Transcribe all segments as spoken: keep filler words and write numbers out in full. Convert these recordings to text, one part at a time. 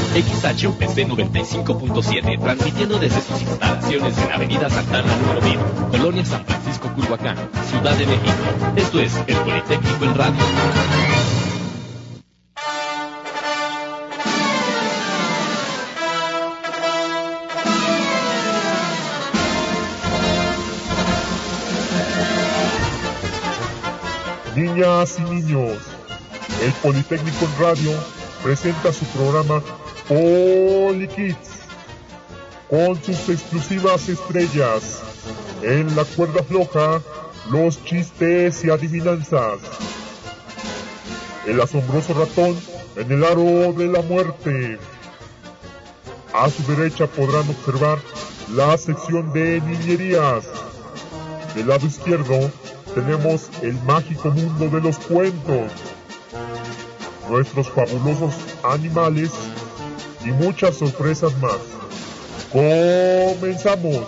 X H U P C noventa y cinco punto siete, transmitiendo desde sus instalaciones en Avenida Santana número mil, Colonia San Francisco, Culhuacán, Ciudad de México. Esto es El Politécnico en Radio. Niñas y niños, el Politécnico en Radio presenta su programa PoliKids, con sus exclusivas estrellas. En la cuerda floja, los chistes y adivinanzas. El asombroso ratón en el aro de la muerte. A su derecha podrán observar la sección de niñerías. Del lado izquierdo tenemos el mágico mundo de los cuentos, nuestros fabulosos animales y muchas sorpresas más. ¡Comenzamos!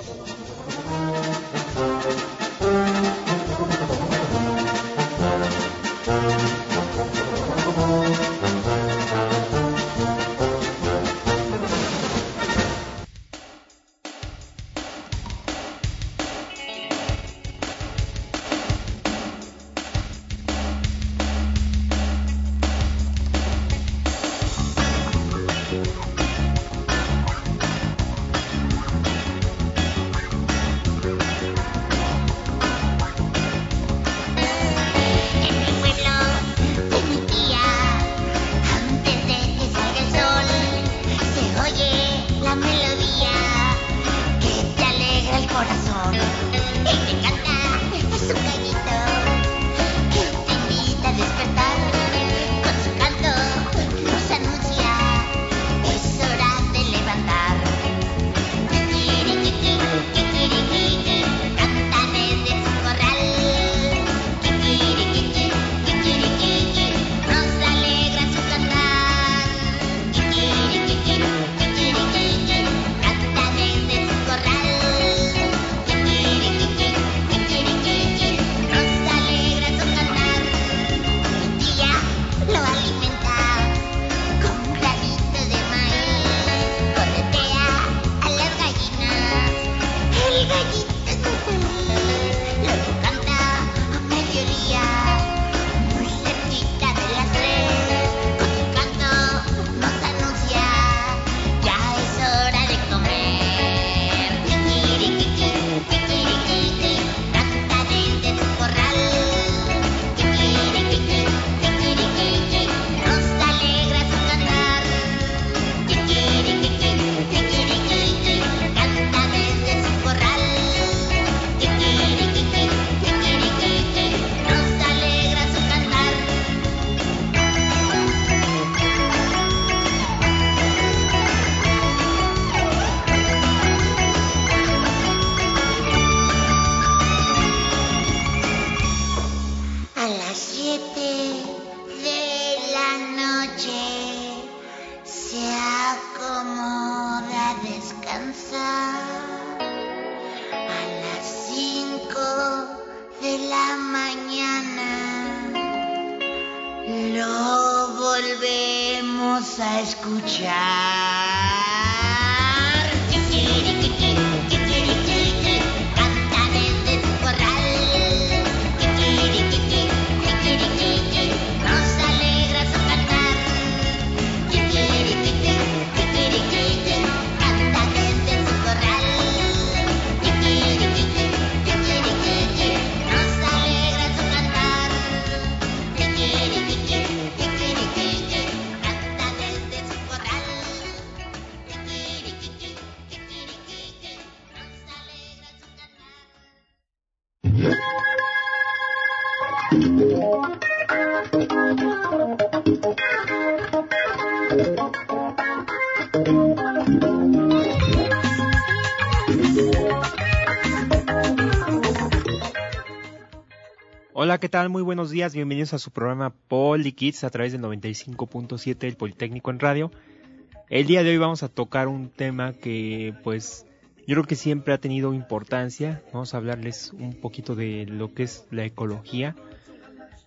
Hola, ¿qué tal? Muy buenos días, bienvenidos a su programa PoliKids a través del noventa y cinco punto siete del Politécnico en Radio. El día de hoy vamos a tocar un tema que pues yo creo que siempre ha tenido importancia. Vamos a hablarles un poquito de lo que es la ecología.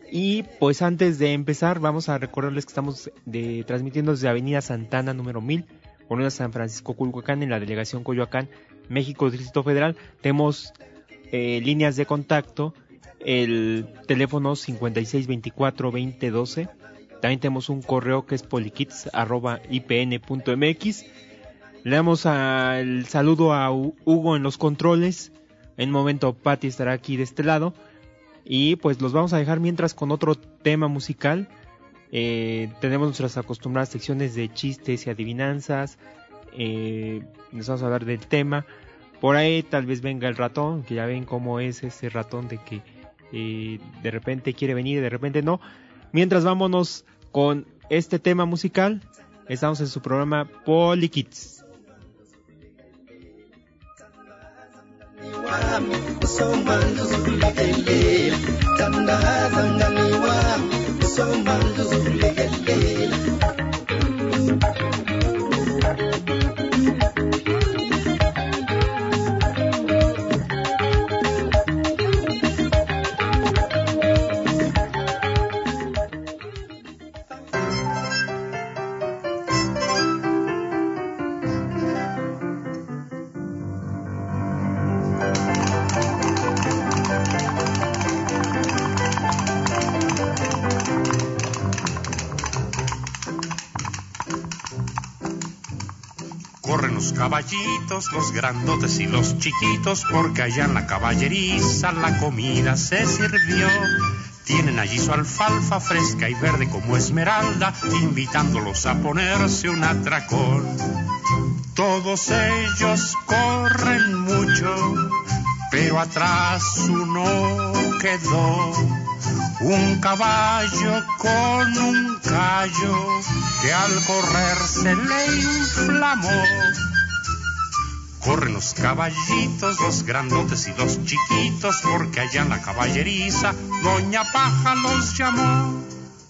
Y pues antes de empezar, vamos a recordarles que estamos de, transmitiendo desde Avenida Santana número mil, Colonia San Francisco Culhuacán, en la delegación Coyoacán, México, Distrito Federal. Tenemos eh, líneas de contacto, el teléfono cincuenta y seis veinticuatro veinte doce. También tenemos un correo que es polikits arroba i p n punto m x. Le damos a, el saludo a Hugo en los controles. En un momento Patti estará aquí de este lado. Y pues los vamos a dejar mientras con otro tema musical. Eh, tenemos nuestras acostumbradas secciones de chistes y adivinanzas. Eh, nos vamos a hablar del tema. Por ahí tal vez venga el ratón, que ya ven cómo es ese ratón de que eh, de repente quiere venir y de repente no. Mientras vámonos con este tema musical. Estamos en su programa Polykids. Caballitos, los grandotes y los chiquitos, porque allá en la caballeriza la comida se sirvió. Tienen allí su alfalfa fresca y verde como esmeralda, invitándolos a ponerse un atracón. Todos ellos corren mucho, pero atrás uno quedó. Un caballo con un callo que al correr se le inflamó. Corren los caballitos, los grandotes y los chiquitos, porque allá en la caballeriza Doña Paja los llamó.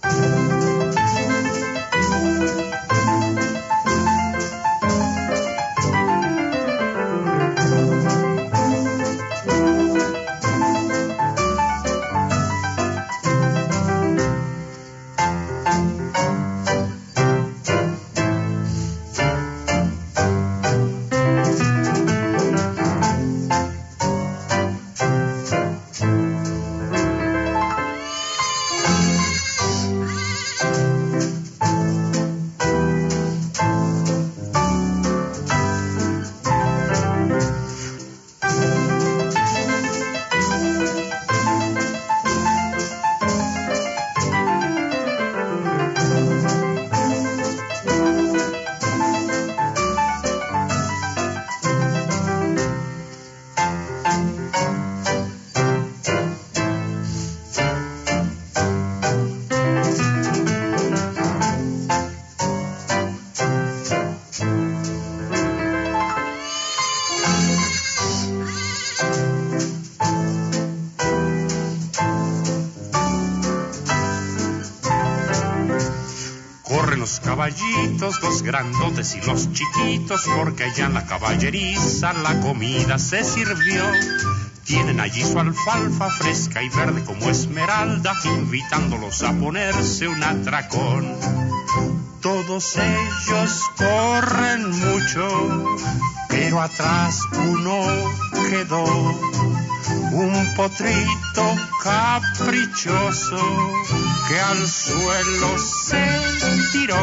Caballitos, los grandotes y los chiquitos, porque allá en la caballeriza la comida se sirvió. Tienen allí su alfalfa fresca y verde como esmeralda, invitándolos a ponerse un atracón. Todos ellos corren mucho, pero atrás uno quedó. Un potrito caprichoso que al suelo se tiró.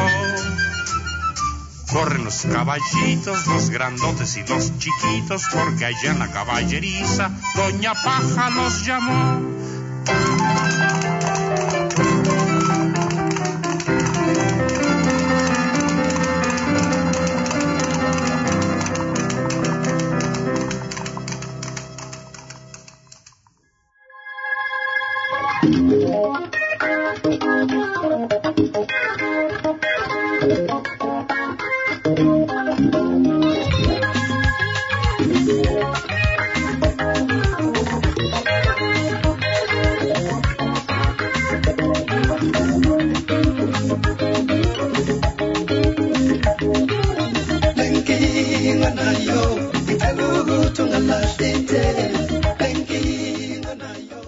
Corren los caballitos, los grandotes y los chiquitos, porque allá en la caballeriza Doña Paja los llamó.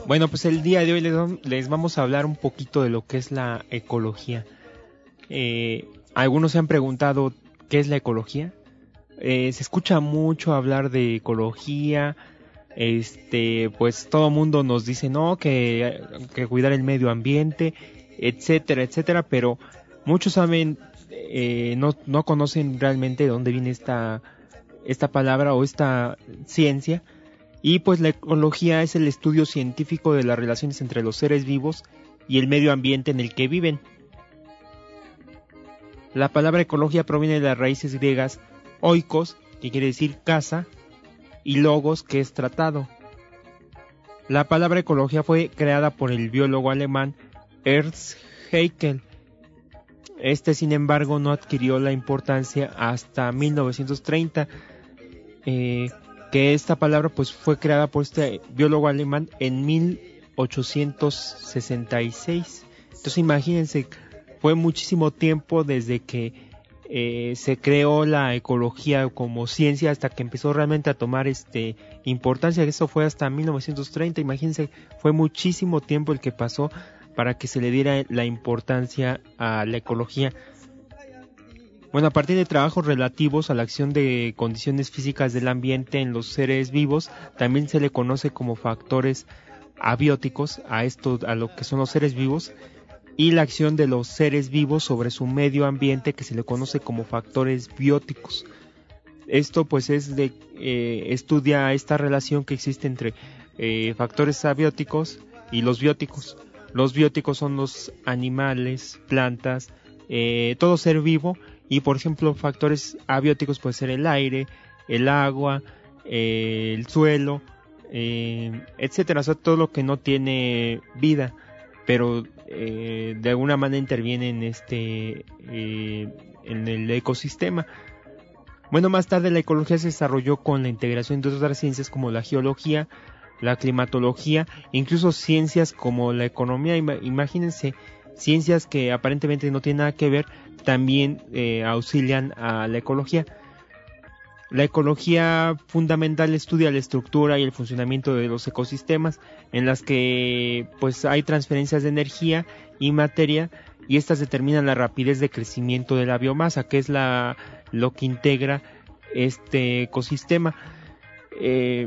Bueno, pues el día de hoy les, les vamos a hablar un poquito de lo que es la ecología. Eh, algunos se han preguntado qué es la ecología. Eh, se escucha mucho hablar de ecología. Este, pues todo el mundo nos dice no, que, que cuidar el medio ambiente, etcétera, etcétera, pero muchos saben, eh, no, no conocen realmente de dónde viene esta, esta palabra o esta ciencia. Y pues la ecología es el estudio científico de las relaciones entre los seres vivos y el medio ambiente en el que viven. La palabra ecología proviene de las raíces griegas oikos, que quiere decir casa, y logos, que es tratado. La palabra ecología fue creada por el biólogo alemán Ernst Haeckel. Este, sin embargo, no adquirió la importancia hasta mil novecientos treinta, eh, que esta palabra pues fue creada por este biólogo alemán en mil ochocientos sesenta y seis. Entonces imagínense, fue muchísimo tiempo desde que eh, se creó la ecología como ciencia hasta que empezó realmente a tomar este importancia. Eso fue hasta mil novecientos treinta. Imagínense, fue muchísimo tiempo el que pasó para que se le diera la importancia a la ecología. Bueno, a partir de trabajos relativos a la acción de condiciones físicas del ambiente en los seres vivos, también se le conoce como factores abióticos a esto, a lo que son los seres vivos, y la acción de los seres vivos sobre su medio ambiente, que se le conoce como factores bióticos. Esto pues es de eh, estudia esta relación que existe entre eh, factores abióticos y los bióticos. Los bióticos son los animales, plantas, eh, todo ser vivo. Y por ejemplo, factores abióticos puede ser el aire, el agua, eh, el suelo, eh, etcétera. O sea, todo lo que no tiene vida, pero eh, de alguna manera interviene en este, eh, en el ecosistema. Bueno, más tarde la ecología se desarrolló con la integración de otras ciencias como la geología, la climatología, incluso ciencias como la economía. Imagínense, ciencias que aparentemente no tienen nada que ver, también eh, auxilian a la ecología. La ecología fundamental estudia la estructura y el funcionamiento de los ecosistemas, en las que pues hay transferencias de energía y materia, y estas determinan la rapidez de crecimiento de la biomasa, que es la lo que integra este ecosistema. Eh,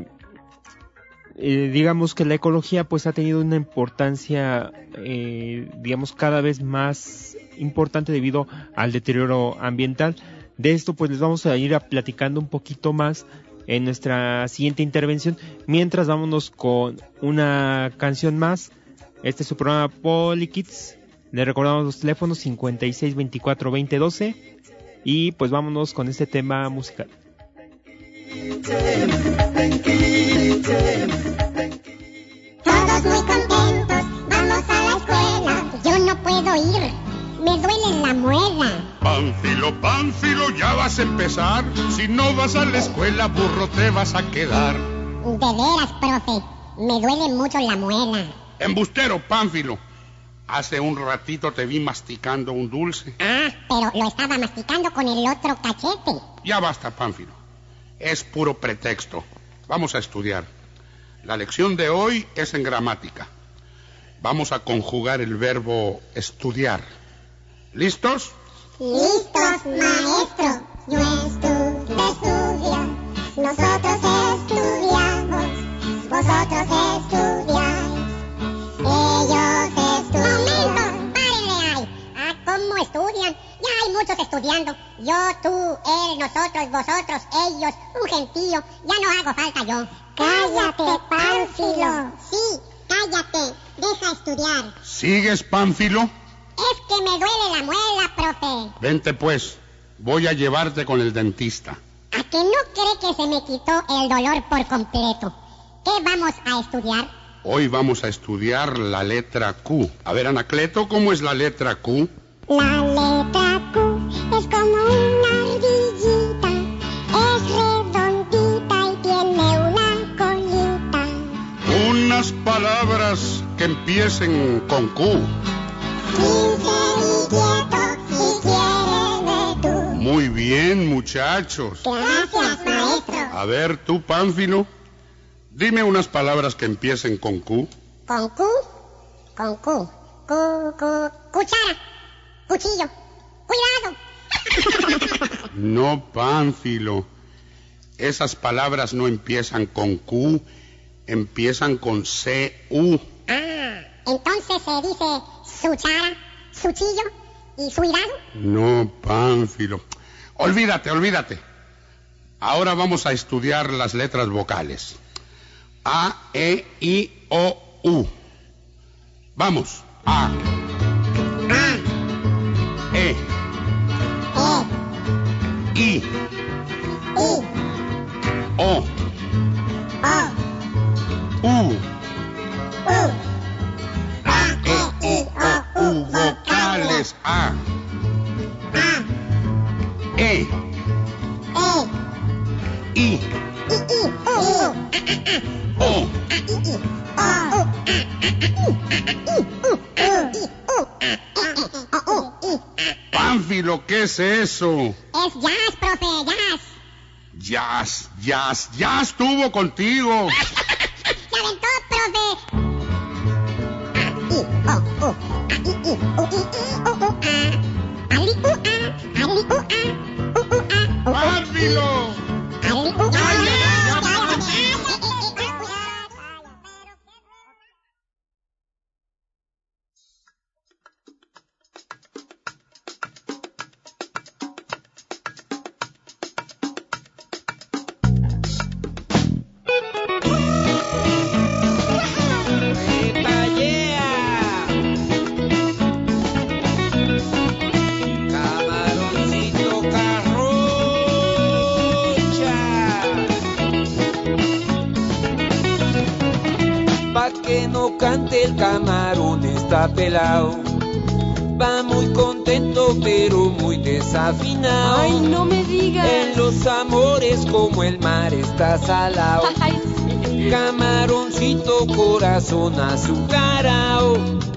Eh, digamos que la ecología pues ha tenido una importancia eh, digamos cada vez más importante debido al deterioro ambiental. De esto pues les vamos a ir a platicando un poquito más en nuestra siguiente intervención. Mientras, vámonos con una canción más. Este es su programa Polikids. Les recordamos los teléfonos cincuenta y seis veinticuatro veinte doce, y pues vámonos con este tema musical. Todos muy contentos, vamos a la escuela. Yo no puedo ir, me duele la muela. Pánfilo, Pánfilo, ya vas a empezar. Si no vas a la escuela, burro, te vas a quedar. De veras, profe, me duele mucho la muela. Embustero, Pánfilo. Hace un ratito te vi masticando un dulce. Ah, pero lo estaba masticando con el otro cachete. Ya basta, Pánfilo. Es puro pretexto. Vamos a estudiar. La lección de hoy es en gramática. Vamos a conjugar el verbo estudiar. ¿Listos? Listos, maestro. Yo estudio, estudia. Nosotros estudiamos. Vosotros estudiáis. Ellos estudian. ¡Momento! ¡Párenle ahí! Ah, ¿cómo estudian? Ya hay muchos estudiando. Yo, tú, él, nosotros, vosotros, ellos, un gentío. Ya no hago falta yo. ¡Cállate, Pánfilo! Sí, cállate. Deja estudiar. ¿Sigues, Pánfilo? Es que me duele la muela, profe. Vente pues. Voy a llevarte con el dentista. ¿A que no cree que se me quitó el dolor por completo? ¿Qué vamos a estudiar? Hoy vamos a estudiar la letra Q. A ver, Anacleto, ¿cómo es la letra Q? La letra Q es como una ardillita, es redondita y tiene una colita. Unas palabras que empiecen con Q. Quince y quieto, si quiere tú. Muy bien, muchachos. Gracias, maestro. A ver, tú, Pánfilo, dime unas palabras que empiecen con Q. Con Q, con Q. Cu, cu, cuchara, cuchillo, cuidado. No, Pánfilo. Esas palabras no empiezan con Q, empiezan con C U. Ah, entonces se dice suchara, suchillo y cuidado. No, Pánfilo. Olvídate, olvídate. Ahora vamos a estudiar las letras vocales. A, E, I, O, U. Vamos. A. A. E. E. I. I. O. O. U. U. A, E, I, O, U. Vocales. A. A. E. E. I. I. I. U. U. O. Pánfilo, ¿qué es eso? Es jazz, profe, jazz. Jazz, jazz, ya estuvo contigo. Se aventó, profe. I, O, U. I, I, U, I, I, U, U, A. Ali, U, A. Ali, U, A. U, U, A. ¡Pánfilo! Ali, U, A. El camarón está pelado, va muy contento pero muy desafinado. Ay, no me digas. En los amores como el mar está salado. Ay, sí. Camaroncito, corazón azucarao.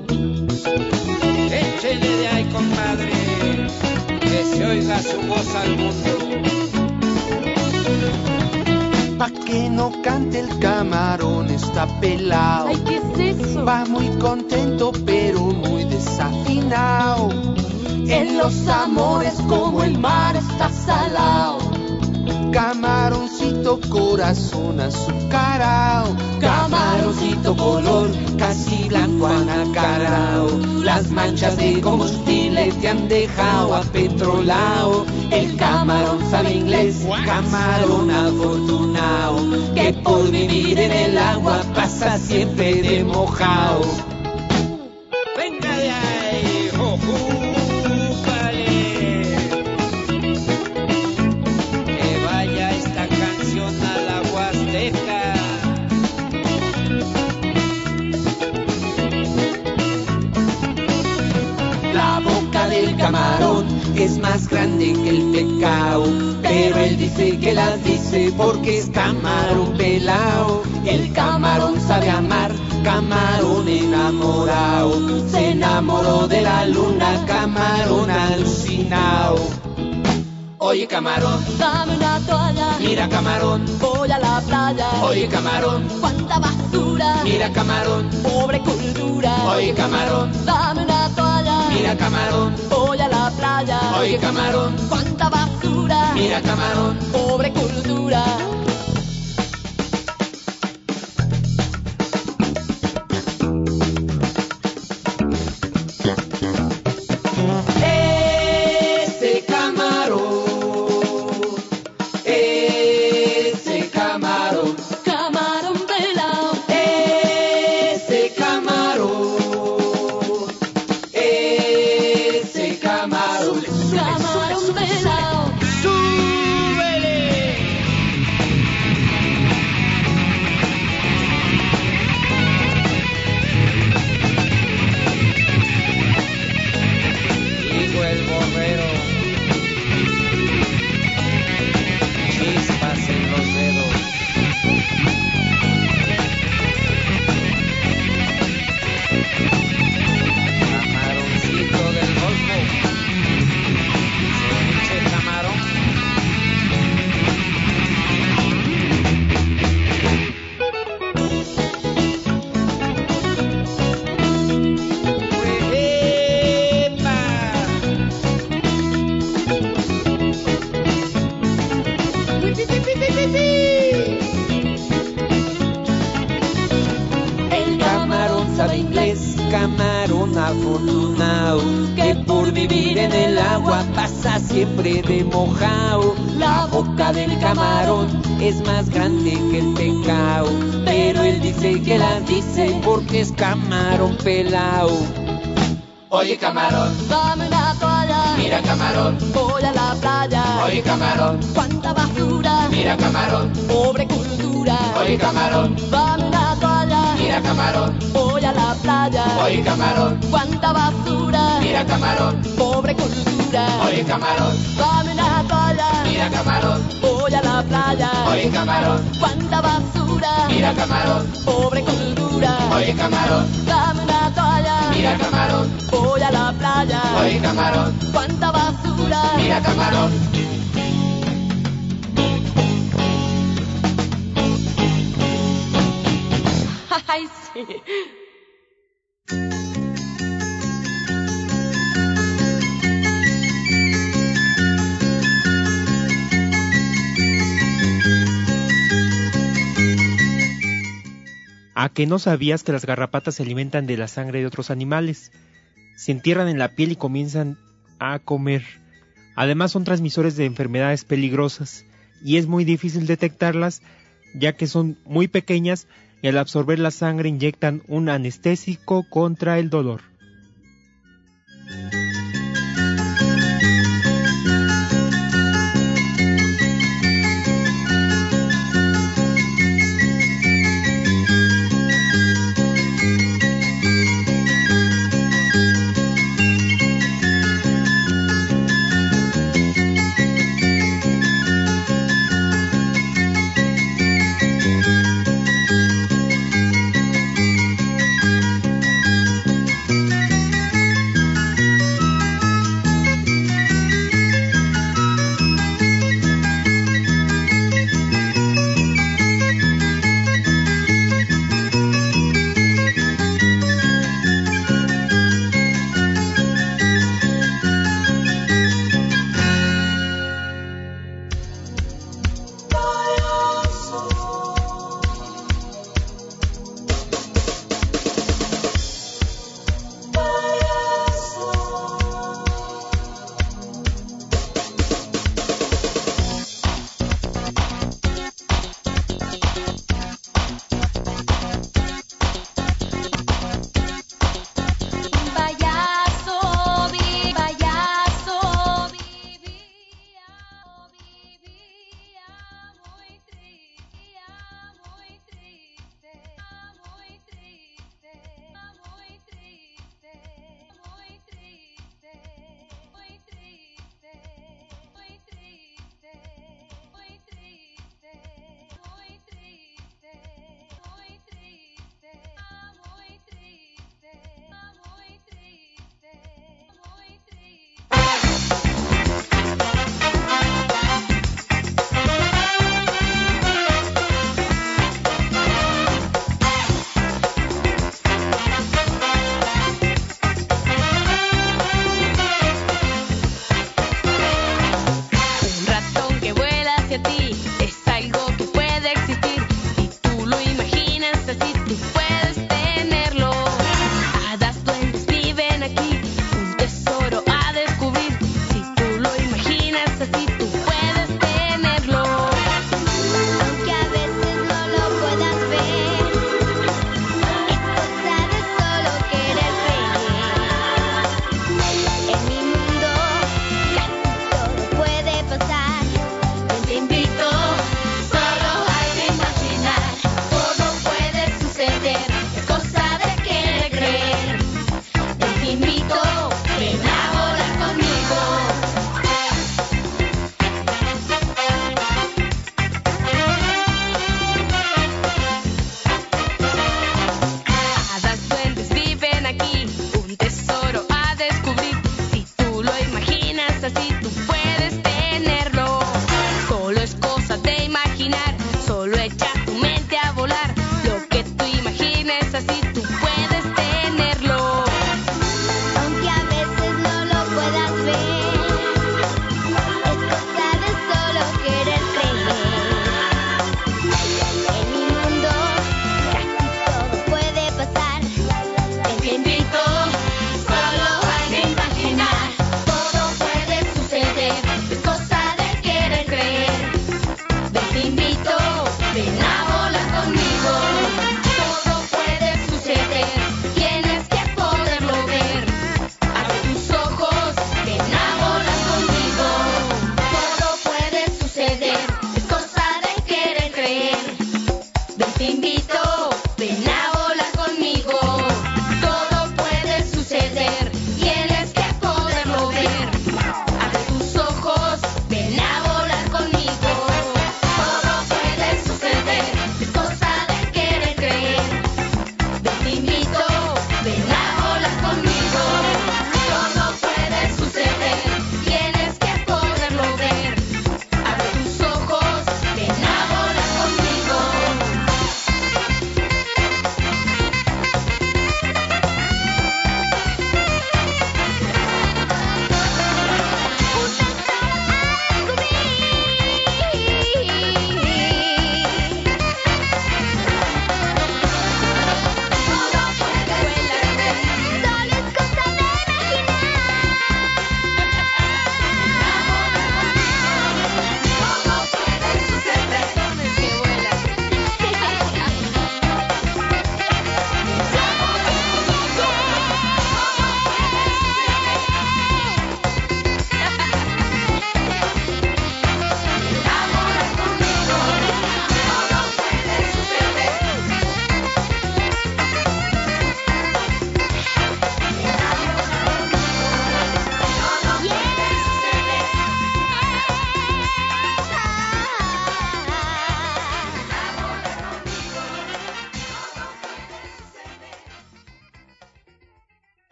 Échele de ahí, compadre, que se oiga su voz al mundo. Pa' que no cante el camarón está pelado. Ay, ¿qué es eso? Va muy contento pero muy desafinado. En los amores como el mar está salado. Camaroncito, corazón azucarao. Camaroncito color casi blanco anacarao. Las manchas de combustible te han dejado apetrolao. El camarón sabe inglés, camarón afortunao, que por vivir en el agua pasa siempre de mojao. Venga de ahí, jujúpale, que vaya esta canción a la Huasteca. La boca del camarón es más grande que el pecado, pero él dice que las dice porque es camarón pelao. El camarón sabe amar, camarón enamorado, se enamoró de la luna, camarón alucinado. Oye camarón, dame una toalla. Mira camarón, voy a la playa. Oye camarón, cuánta basura. Mira camarón, pobre cultura. Oye camarón, dame una toalla. Mira camarón, voy a la playa. Oye camarón, cuánta basura. Mira camarón, pobre cultura. siempre de mojao. La boca del camarón es más grande que el pecao, pero él dice que la dice porque es camarón pelao. Oye camarón, dame una toalla. Mira camarón, voy a la playa. Oye camarón, cuánta basura. Mira camarón, pobre cultura. Oye camarón, dame una toalla. Mira camarón, voy a la playa. Oye camarón, cuánta basura. Mira camarón, pobre cultura. Oye camarón, dame una toalla. Mira camarón, voy a la playa. Oye camarón, cuánta basura. Mira camarón, pobre cultura. Oye camarón, dame una toalla. Mira camarón, voy a la playa. Oye camarón, cuánta basura. Mira camarón. Ay, sí. ¿A que no sabías que las garrapatas se alimentan de la sangre de otros animales? Se entierran en la piel y comienzan a comer. Además son transmisores de enfermedades peligrosas y es muy difícil detectarlas ya que son muy pequeñas y al absorber la sangre inyectan un anestésico contra el dolor.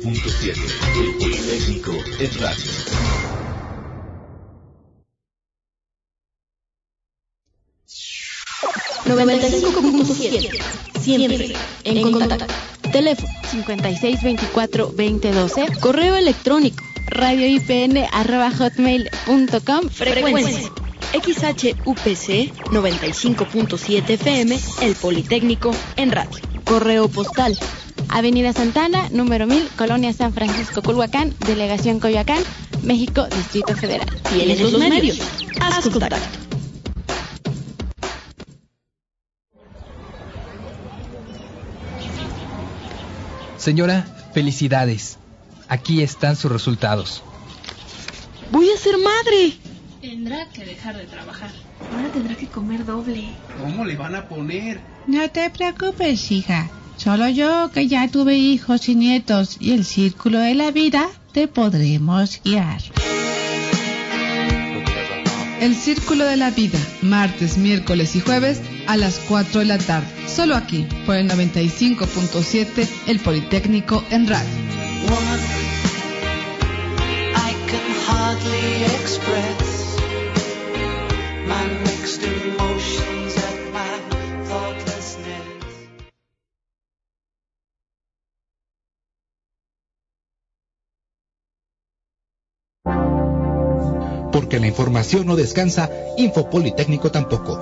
punto siete. El Politécnico en radio. noventa y cinco punto siete. Siempre en contacto. Teléfono cincuenta y seis veinticuatro veinte doce. Correo electrónico radioipn arroba hotmail punto com. Frecuencia X H U P C noventa y cinco punto siete F M, El Politécnico en radio. Correo postal Avenida Santana, número mil, Colonia San Francisco, Culhuacán, Delegación Coyoacán, México, Distrito Federal. ¿Tienes los medios? Haz contacto. Señora, felicidades. Aquí están sus resultados. Voy a ser madre. Tendrá que dejar de trabajar. Ahora tendrá que comer doble. ¿Cómo le van a poner? No te preocupes, hija. Solo yo, que ya tuve hijos y nietos, y el círculo de la vida, te podremos guiar. El Círculo de la Vida, martes, miércoles y jueves a las cuatro de la tarde. Solo aquí, por el noventa y cinco punto siete, El Politécnico en radio. I can hardly express my mixed emotions at my thoughtlessness. Porque la información no descansa, Infopolitécnico tampoco.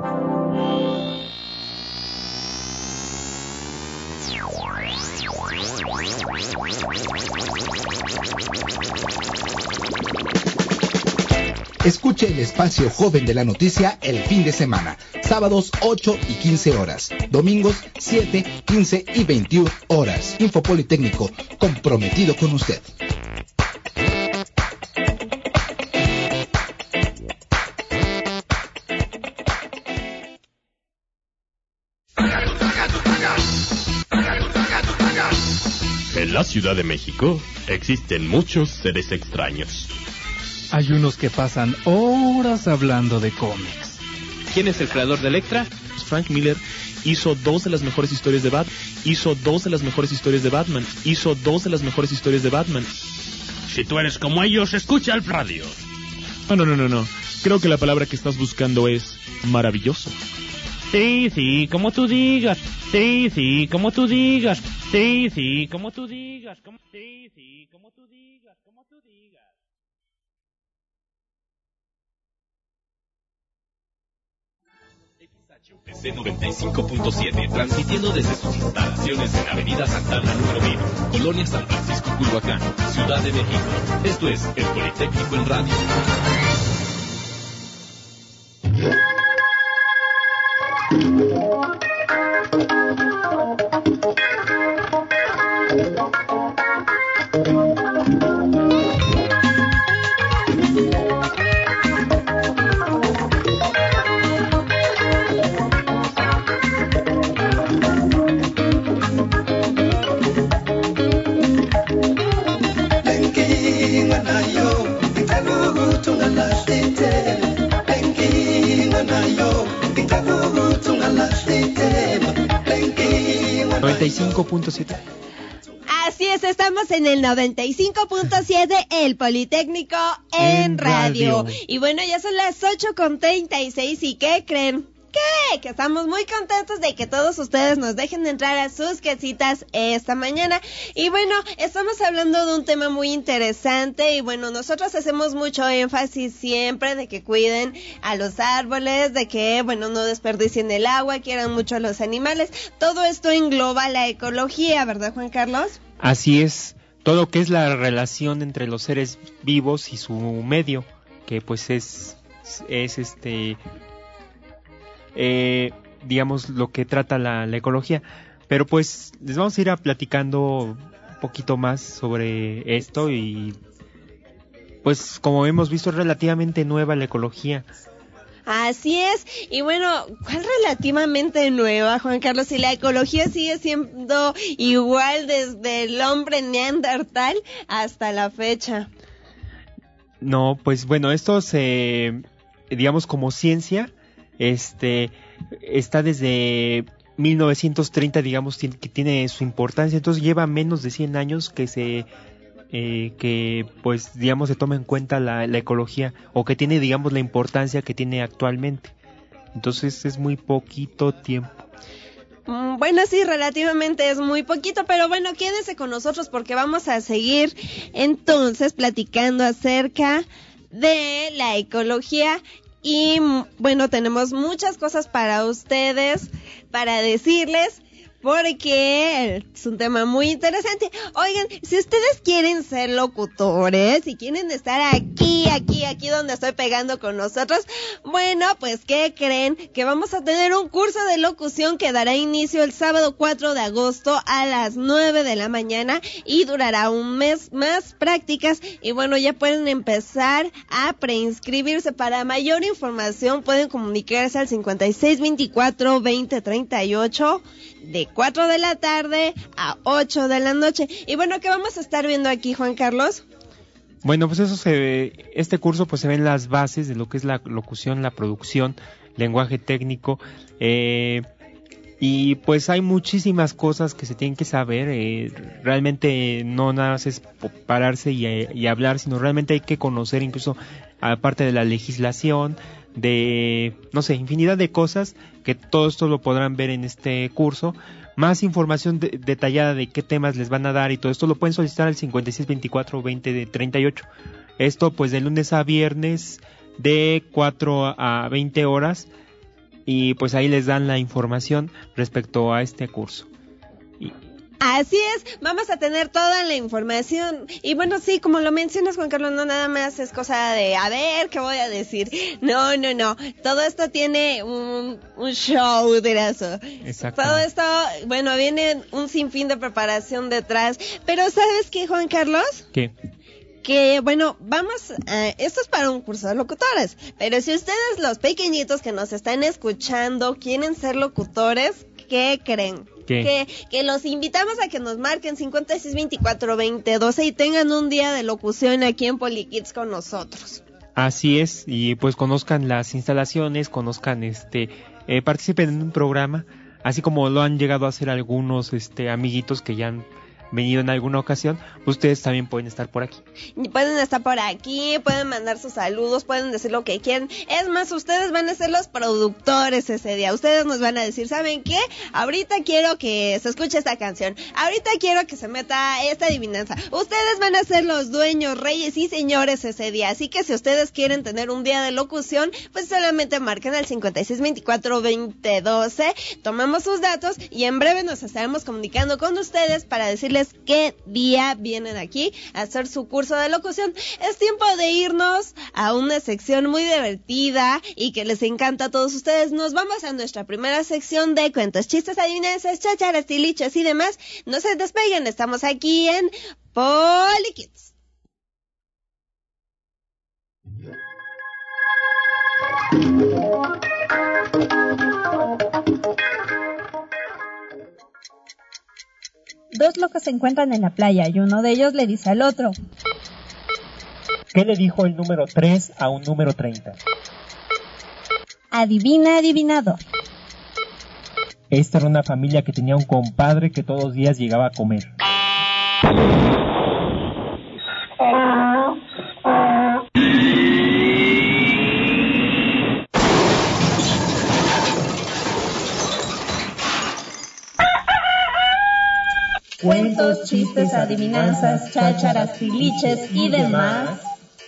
Escuche el espacio joven de la noticia el fin de semana, sábados ocho y quince horas, domingos siete, quince y veintiuna horas. Infopolitécnico, comprometido con usted. En la Ciudad de México existen muchos seres extraños. Hay unos que pasan horas hablando de cómics. ¿Quién es el creador de Elektra? Frank Miller hizo dos de las mejores historias de Batman. Hizo dos de las mejores historias de Batman. Hizo dos de las mejores historias de Batman. Si tú eres como ellos, escucha el radio. No, no, no, no, no. Creo que la palabra que estás buscando es maravilloso. Sí, sí, como tú digas. Sí, sí, como tú digas. Sí, sí, como tú digas. Como... Sí, sí, como tú digas. Como tú digas. X H U P C noventa y cinco punto siete, transmitiendo desde sus instalaciones en Avenida Santana, número mil, Colonia San Francisco, Culhuacán, Ciudad de México. Esto es El Politécnico en radio. noventa y cinco punto siete. Así es, estamos en el noventa y cinco punto siete, El Politécnico en, en radio. radio. Y bueno, ya son las ocho con treinta y seis, ¿y qué creen? ¿Qué? Que estamos muy contentos de que todos ustedes nos dejen entrar a sus casitas esta mañana. Y bueno, estamos hablando de un tema muy interesante y bueno, nosotros hacemos mucho énfasis siempre de que cuiden a los árboles, de que, bueno, no desperdicien el agua, quieran mucho a los animales. Todo esto engloba la ecología, ¿verdad, Juan Carlos? Así es, todo lo que es la relación entre los seres vivos y su medio, que pues es, es este... Eh, digamos, lo que trata la, la ecología. Pero pues les vamos a ir a platicando un poquito más sobre esto y pues como hemos visto es relativamente nueva la ecología. Así es, y bueno, ¿cuál relativamente nueva, Juan Carlos? Si la ecología sigue siendo igual desde el hombre neandertal hasta la fecha. No, pues bueno, esto se, digamos como ciencia, este, está desde mil novecientos treinta, digamos, tiene, que tiene su importancia. Entonces lleva menos de cien años que se... Eh, que pues digamos se toma en cuenta la, la ecología, o que tiene digamos la importancia que tiene actualmente. Entonces es muy poquito tiempo. Mm, bueno, sí, relativamente es muy poquito, pero bueno, quédense con nosotros porque vamos a seguir entonces platicando acerca de la ecología. Y bueno, tenemos muchas cosas para ustedes, para decirles, porque es un tema muy interesante. Oigan, si ustedes quieren ser locutores y quieren estar aquí, aquí, aquí donde estoy pegando con nosotros, bueno, pues ¿qué creen? Que vamos a tener un curso de locución que dará inicio el sábado cuatro de agosto a las nueve de la mañana y durará un mes más prácticas. Y bueno, ya pueden empezar a preinscribirse. Para mayor información pueden comunicarse al cincuenta y seis veinticuatro veinte treinta y ocho de cuatro de la tarde a ocho de la noche. Y bueno, ¿qué vamos a estar viendo aquí, Juan Carlos? Bueno, pues eso se ve, este curso pues se ven las bases de lo que es la locución, la producción, lenguaje técnico, eh, y pues hay muchísimas cosas que se tienen que saber. Eh, realmente no nada más es pararse y, y hablar, sino realmente hay que conocer incluso aparte de la legislación, de, no sé, infinidad de cosas, que todo esto lo podrán ver en este curso. Más información de, detallada de qué temas les van a dar y todo esto lo pueden solicitar al cincuenta y seis veinticuatro veinte treinta y ocho. Esto pues de lunes a viernes de cuatro a veinte horas, y pues ahí les dan la información respecto a este curso. Y, Así es, vamos a tener toda la información. Y bueno, sí, como lo mencionas, Juan Carlos, no nada más es cosa de a ver qué voy a decir. No, no, no. Todo esto tiene un, un show de eso. Exacto. Todo esto, bueno, viene un sinfín de preparación detrás. Pero ¿sabes qué, Juan Carlos? ¿Qué? Que, bueno, vamos, uh, esto es para un curso de locutores. Pero si ustedes, los pequeñitos que nos están escuchando, quieren ser locutores, ¿qué creen? ¿Qué? Que, que los invitamos a que nos marquen cincuenta y seis veinticuatro veinte doce y tengan un día de locución aquí en Polikids con nosotros. Así es, y pues conozcan las instalaciones, conozcan, este, eh, participen en un programa, así como lo han llegado a hacer algunos, este, amiguitos que ya han venido en alguna ocasión. Ustedes también pueden estar por aquí. Pueden estar por aquí, pueden mandar sus saludos, pueden decir lo que quieran. Es más, ustedes van a ser los productores ese día. Ustedes nos van a decir, ¿saben qué? Ahorita quiero que se escuche esta canción. Ahorita quiero que se meta esta adivinanza. Ustedes van a ser los dueños, reyes y señores ese día. Así que si ustedes quieren tener un día de locución, pues solamente marquen al cincuenta y seis veinticuatro veinte doce. Tomamos sus datos y en breve nos estaremos comunicando con ustedes para decirles qué día vienen aquí a hacer su curso de locución. Es tiempo de irnos a una sección muy divertida y que les encanta a todos ustedes. Nos vamos a nuestra primera sección de cuentos, chistes, adivinanzas, chácharas, tilichas y demás. No se despeguen, estamos aquí en Polikids. Dos locos se encuentran en la playa y uno de ellos le dice al otro: ¿qué le dijo el número tres a un número treinta? Adivina, adivinador. Esta era una familia que tenía un compadre que todos los días llegaba a comer. Cuentos, chistes, adivinanzas, chácharas, tiliches y demás.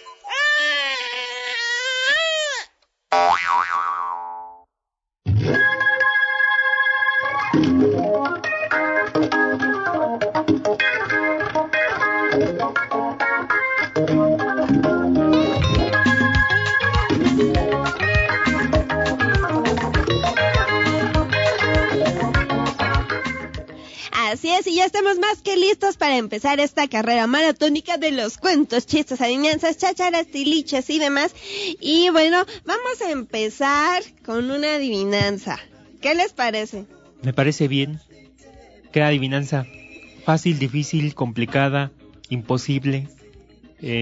Así es, y ya estamos más que listos para empezar esta carrera maratónica de los cuentos, chistes, adivinanzas, chácharas, tiliches y demás. Y bueno, vamos a empezar con una adivinanza. ¿Qué les parece? Me parece bien. ¿Qué adivinanza? ¿Fácil, difícil, complicada, imposible? Eh,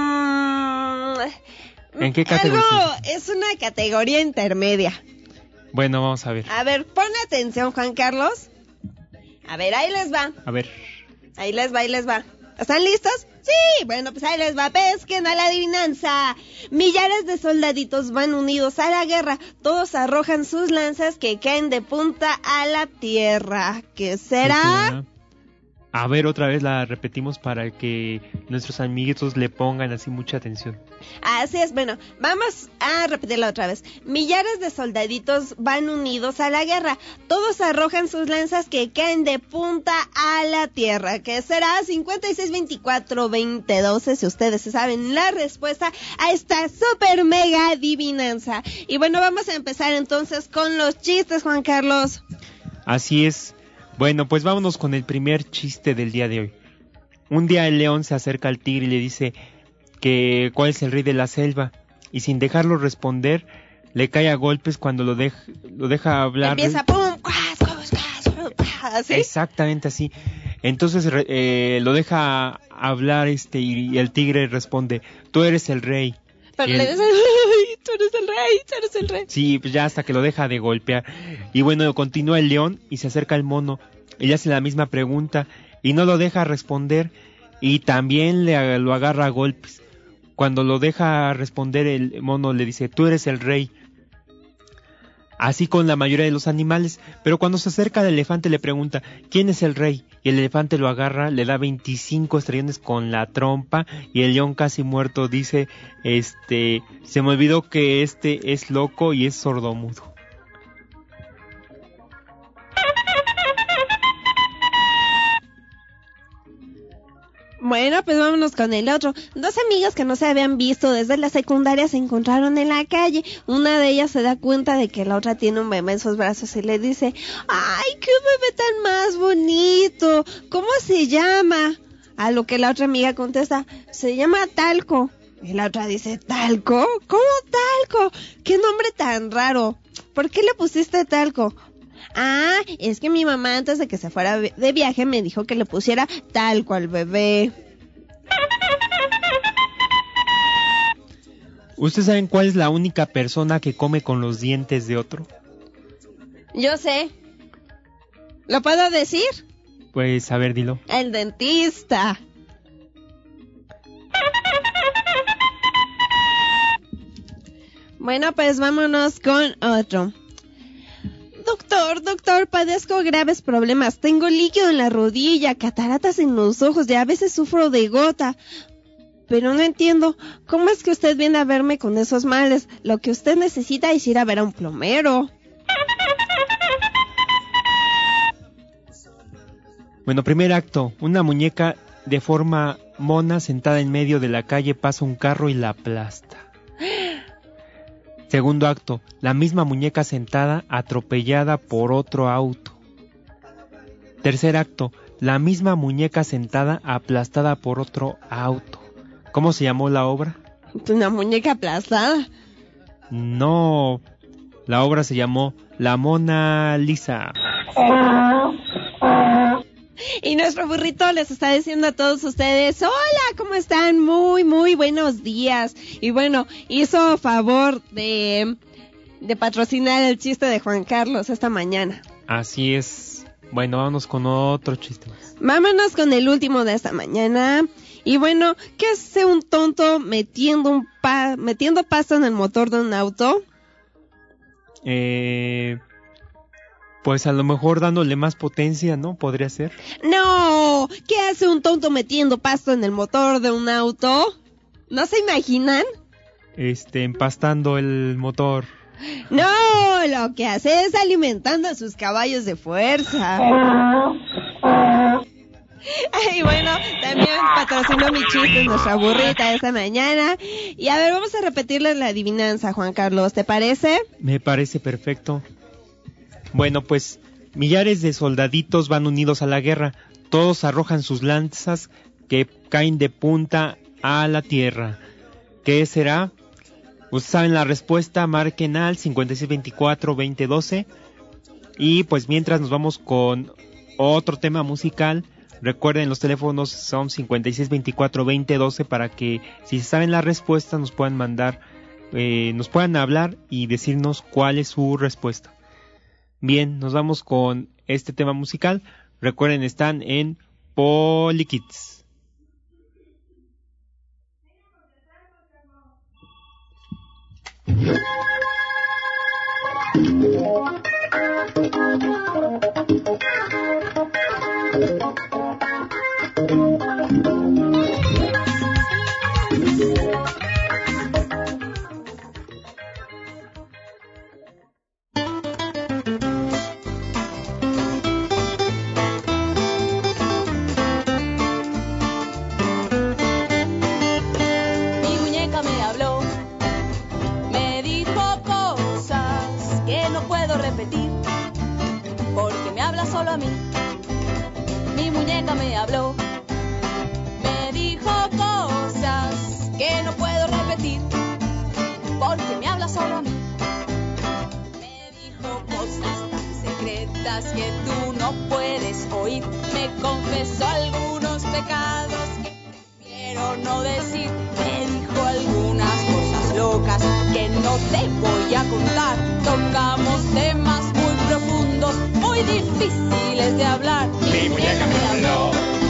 mm, ¿En qué categoría? Algo, es una categoría intermedia. Bueno, vamos a ver. A ver, pon atención, Juan Carlos. A ver, ahí les va. A ver. Ahí les va, ahí les va. ¿Están listos? Sí, bueno, pues ahí les va. Pesquen a la adivinanza. Millares de soldaditos van unidos a la guerra. Todos arrojan sus lanzas que caen de punta a la tierra. ¿Qué será? ¿Qué será? A ver, otra vez la repetimos para que nuestros amiguitos le pongan así mucha atención. Así es, bueno, vamos a repetirla otra vez. Millares de soldaditos van unidos a la guerra. Todos arrojan sus lanzas que caen de punta a la tierra. ¿Qué será? cincuenta y seis, veinticuatro, veinte, doce. Si ustedes saben la respuesta a esta super mega adivinanza. Y bueno, vamos a empezar entonces con los chistes, Juan Carlos. Así es. Bueno, pues vámonos con el primer chiste del día de hoy. Un día el león se acerca al tigre y le dice que cuál es el rey de la selva, y sin dejarlo responder, le cae a golpes cuando lo, dej, lo deja hablar. Empieza pum, cuas, cuas, cuas, cuas, ¿así? Exactamente así. Entonces eh, lo deja hablar este y, y el tigre responde, tú eres el rey. Pero el... le dice, ay, tú eres el rey, tú eres el rey. Sí, pues ya hasta que lo deja de golpear. Y bueno, continúa el león y se acerca al mono y le hace la misma pregunta y no lo deja responder y también le lo agarra a golpes. Cuando lo deja responder, el mono le dice, tú eres el rey. Así con la mayoría de los animales, pero cuando se acerca al elefante le pregunta, ¿quién es el rey? Y el elefante lo agarra, le da veinticinco estrellones con la trompa y el león casi muerto dice, este, se me olvidó que este es loco y es sordomudo. Bueno, pues vámonos con el otro. Dos amigas que no se habían visto desde la secundaria se encontraron en la calle. Una de ellas se da cuenta de que la otra tiene un bebé en sus brazos y le dice, ¡ay, qué bebé tan más bonito! ¿Cómo se llama? A lo que la otra amiga contesta, se llama Talco. Y la otra dice, ¿Talco? ¿Cómo Talco? ¡Qué nombre tan raro! ¿Por qué le pusiste Talco? Ah, es que mi mamá antes de que se fuera de viaje me dijo que le pusiera talco al bebé. ¿Ustedes saben cuál es la única persona que come con los dientes de otro? Yo sé. ¿Lo puedo decir? Pues, a ver, dilo. El dentista. Bueno, pues vámonos con otro. Doctor, doctor, padezco graves problemas. Tengo líquido en la rodilla, cataratas en los ojos y a veces sufro de gota. Pero no entiendo, ¿cómo es que usted viene a verme con esos males? Lo que usted necesita es ir a ver a un plomero. Bueno, primer acto. Una muñeca de forma mona sentada en medio de la calle pasa un carro y la aplasta. Segundo acto, la misma muñeca sentada atropellada por otro auto. Tercer acto, la misma muñeca sentada aplastada por otro auto. ¿Cómo se llamó la obra? Una muñeca aplastada. No, la obra se llamó La Mona Lisa. Y nuestro burrito les está diciendo a todos ustedes, hola, ¿cómo están? Muy, muy buenos días. Y bueno, hizo favor de, de patrocinar el chiste de Juan Carlos esta mañana. Así es. Bueno, vámonos con otro chiste más. Vámonos con el último de esta mañana. Y bueno, ¿qué hace un tonto metiendo, un pa- metiendo pasta en el motor de un auto? Eh... Pues a lo mejor dándole más potencia, ¿no? Podría ser. No, ¿qué hace un tonto metiendo pasto en el motor de un auto? ¿No se imaginan? Este, empastando el motor. No, lo que hace es alimentando a sus caballos de fuerza. Ay, bueno, también patrocinó mi chiste nuestra burrita esta mañana. Y a ver, vamos a repetirles la adivinanza, Juan Carlos, ¿te parece? Me parece perfecto. Bueno, pues millares de soldaditos van unidos a la guerra. Todos arrojan sus lanzas que caen de punta a la tierra. ¿Qué será? Ustedes saben la respuesta, marquen al cincuenta y seis, veinticuatro, veinte, doce. Y pues mientras nos vamos con otro tema musical. Recuerden, los teléfonos son cincuenta y seis, veinticuatro, veinte, doce para que si saben la respuesta nos puedan mandar, eh, nos puedan hablar y decirnos cuál es su respuesta. Bien, nos vamos con este tema musical. Recuerden, están en Polikids. Solo a mí, mi muñeca me habló, me dijo cosas que no puedo repetir, porque me habla solo a mí. Me dijo cosas tan secretas que tú no puedes oír, me confesó algunos pecados que prefiero no decir, me dijo algunas cosas locas que no te voy a contar, tocamos temas muy profundos, muy difíciles de hablar. Mi muñeca me habló,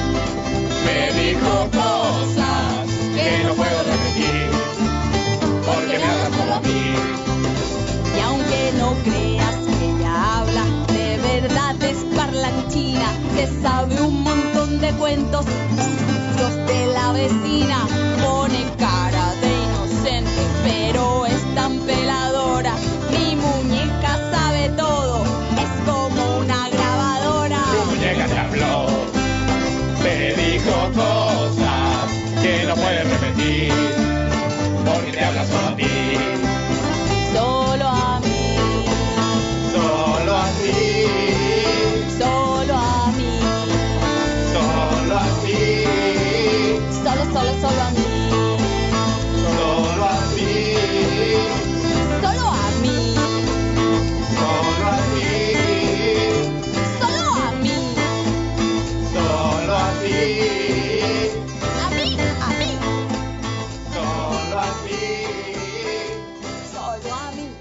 me dijo cosas que no puedo repetir, porque me habla solo a mí. Y aunque no creas que ella habla, de verdad es parlanchina, se sabe un montón de cuentos sucios de la vecina. Pone cara de inocente, pero es tan peladora. Mi muñeca sabe todo, es como una grabadora. Mi muñeca te habló, me dijo cosas que no puedes repetir, porque te habla solo a ti. Solo a mí, solo a ti, solo a mí, solo a ti, solo, solo, solo a mí, solo a ti, solo a mí, solo a ti, solo a mí, solo a ti, a mí, a mí, solo a ti. solo a mí.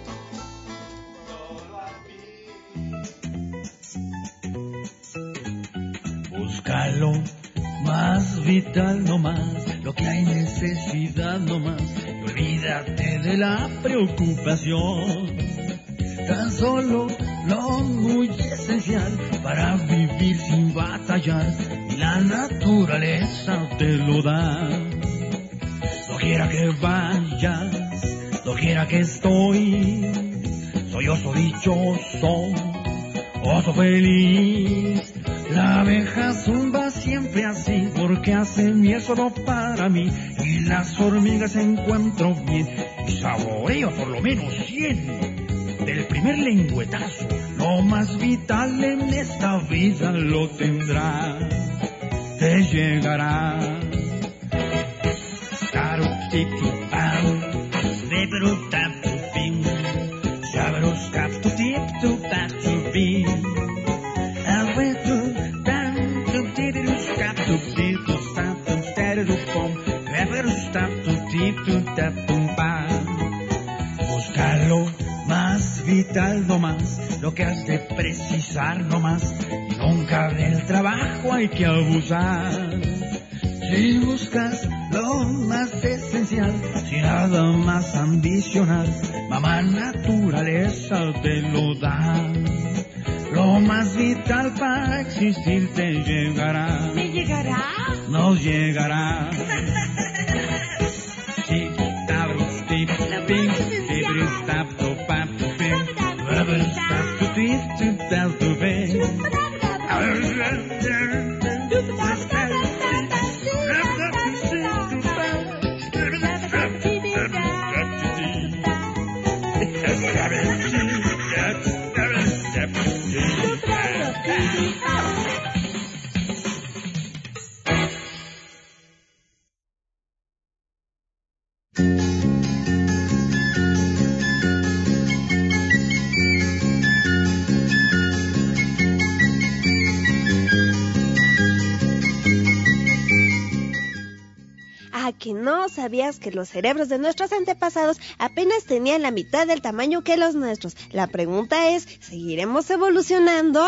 Búscalo, más vital no más, lo que hay necesidad no más, y olvídate de la preocupación. Tan solo lo muy esencial para vivir sin batallar, y la naturaleza te lo da. No quiera que vayas, no quiera que estoy, soy oso dichoso, oso feliz. La abeja zumba siempre así, porque hace miel solo para mí, y las hormigas encuentro bien, y saboreo por lo menos cien. Del primer lengüetazo, lo más vital en esta vida lo tendrá, te llegará. Búscalo, más vital no más, lo que has de precisar no más, y nunca del trabajo hay que abusar. Si buscas lo más esencial, sin nada más ambicionar, mamá naturaleza te lo da. Lo más vital para existir te llegará. ¿Me llegará? Nos llegará. que no sabías que los cerebros de nuestros antepasados apenas tenían la mitad del tamaño que los nuestros. La pregunta es, ¿seguiremos evolucionando?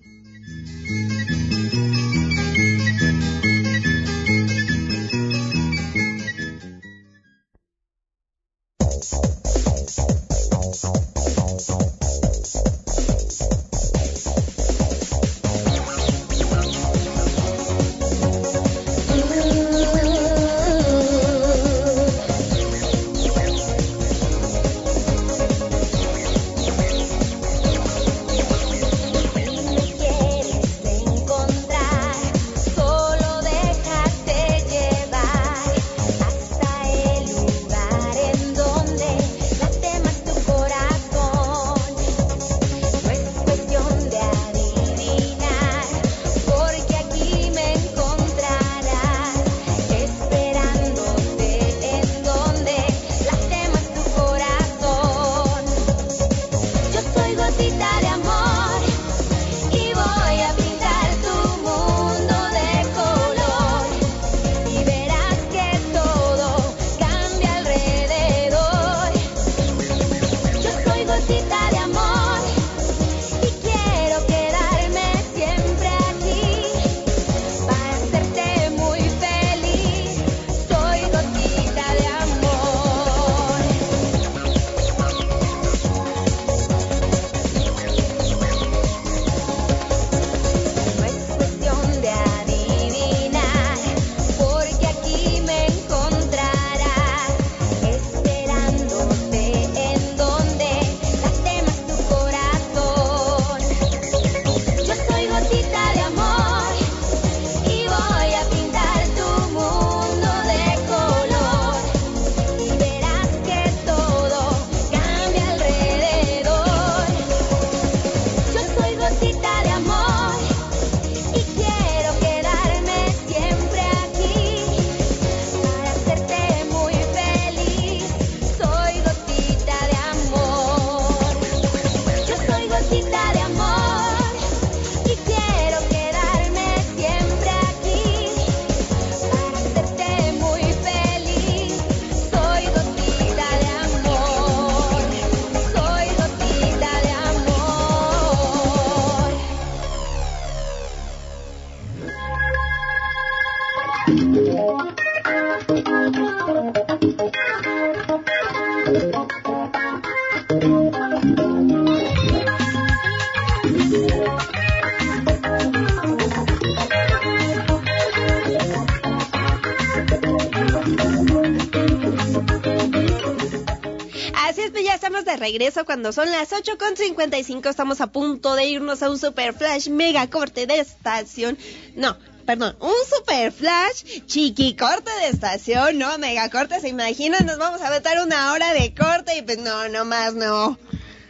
Regreso cuando son las ocho con cincuenta y cinco. Estamos a punto de irnos a un super flash mega corte de estación. No, perdón, un super flash chiqui corte de estación, no mega corte. ¿Se imaginan? Nos vamos a meter una hora de corte y pues no, no más, no.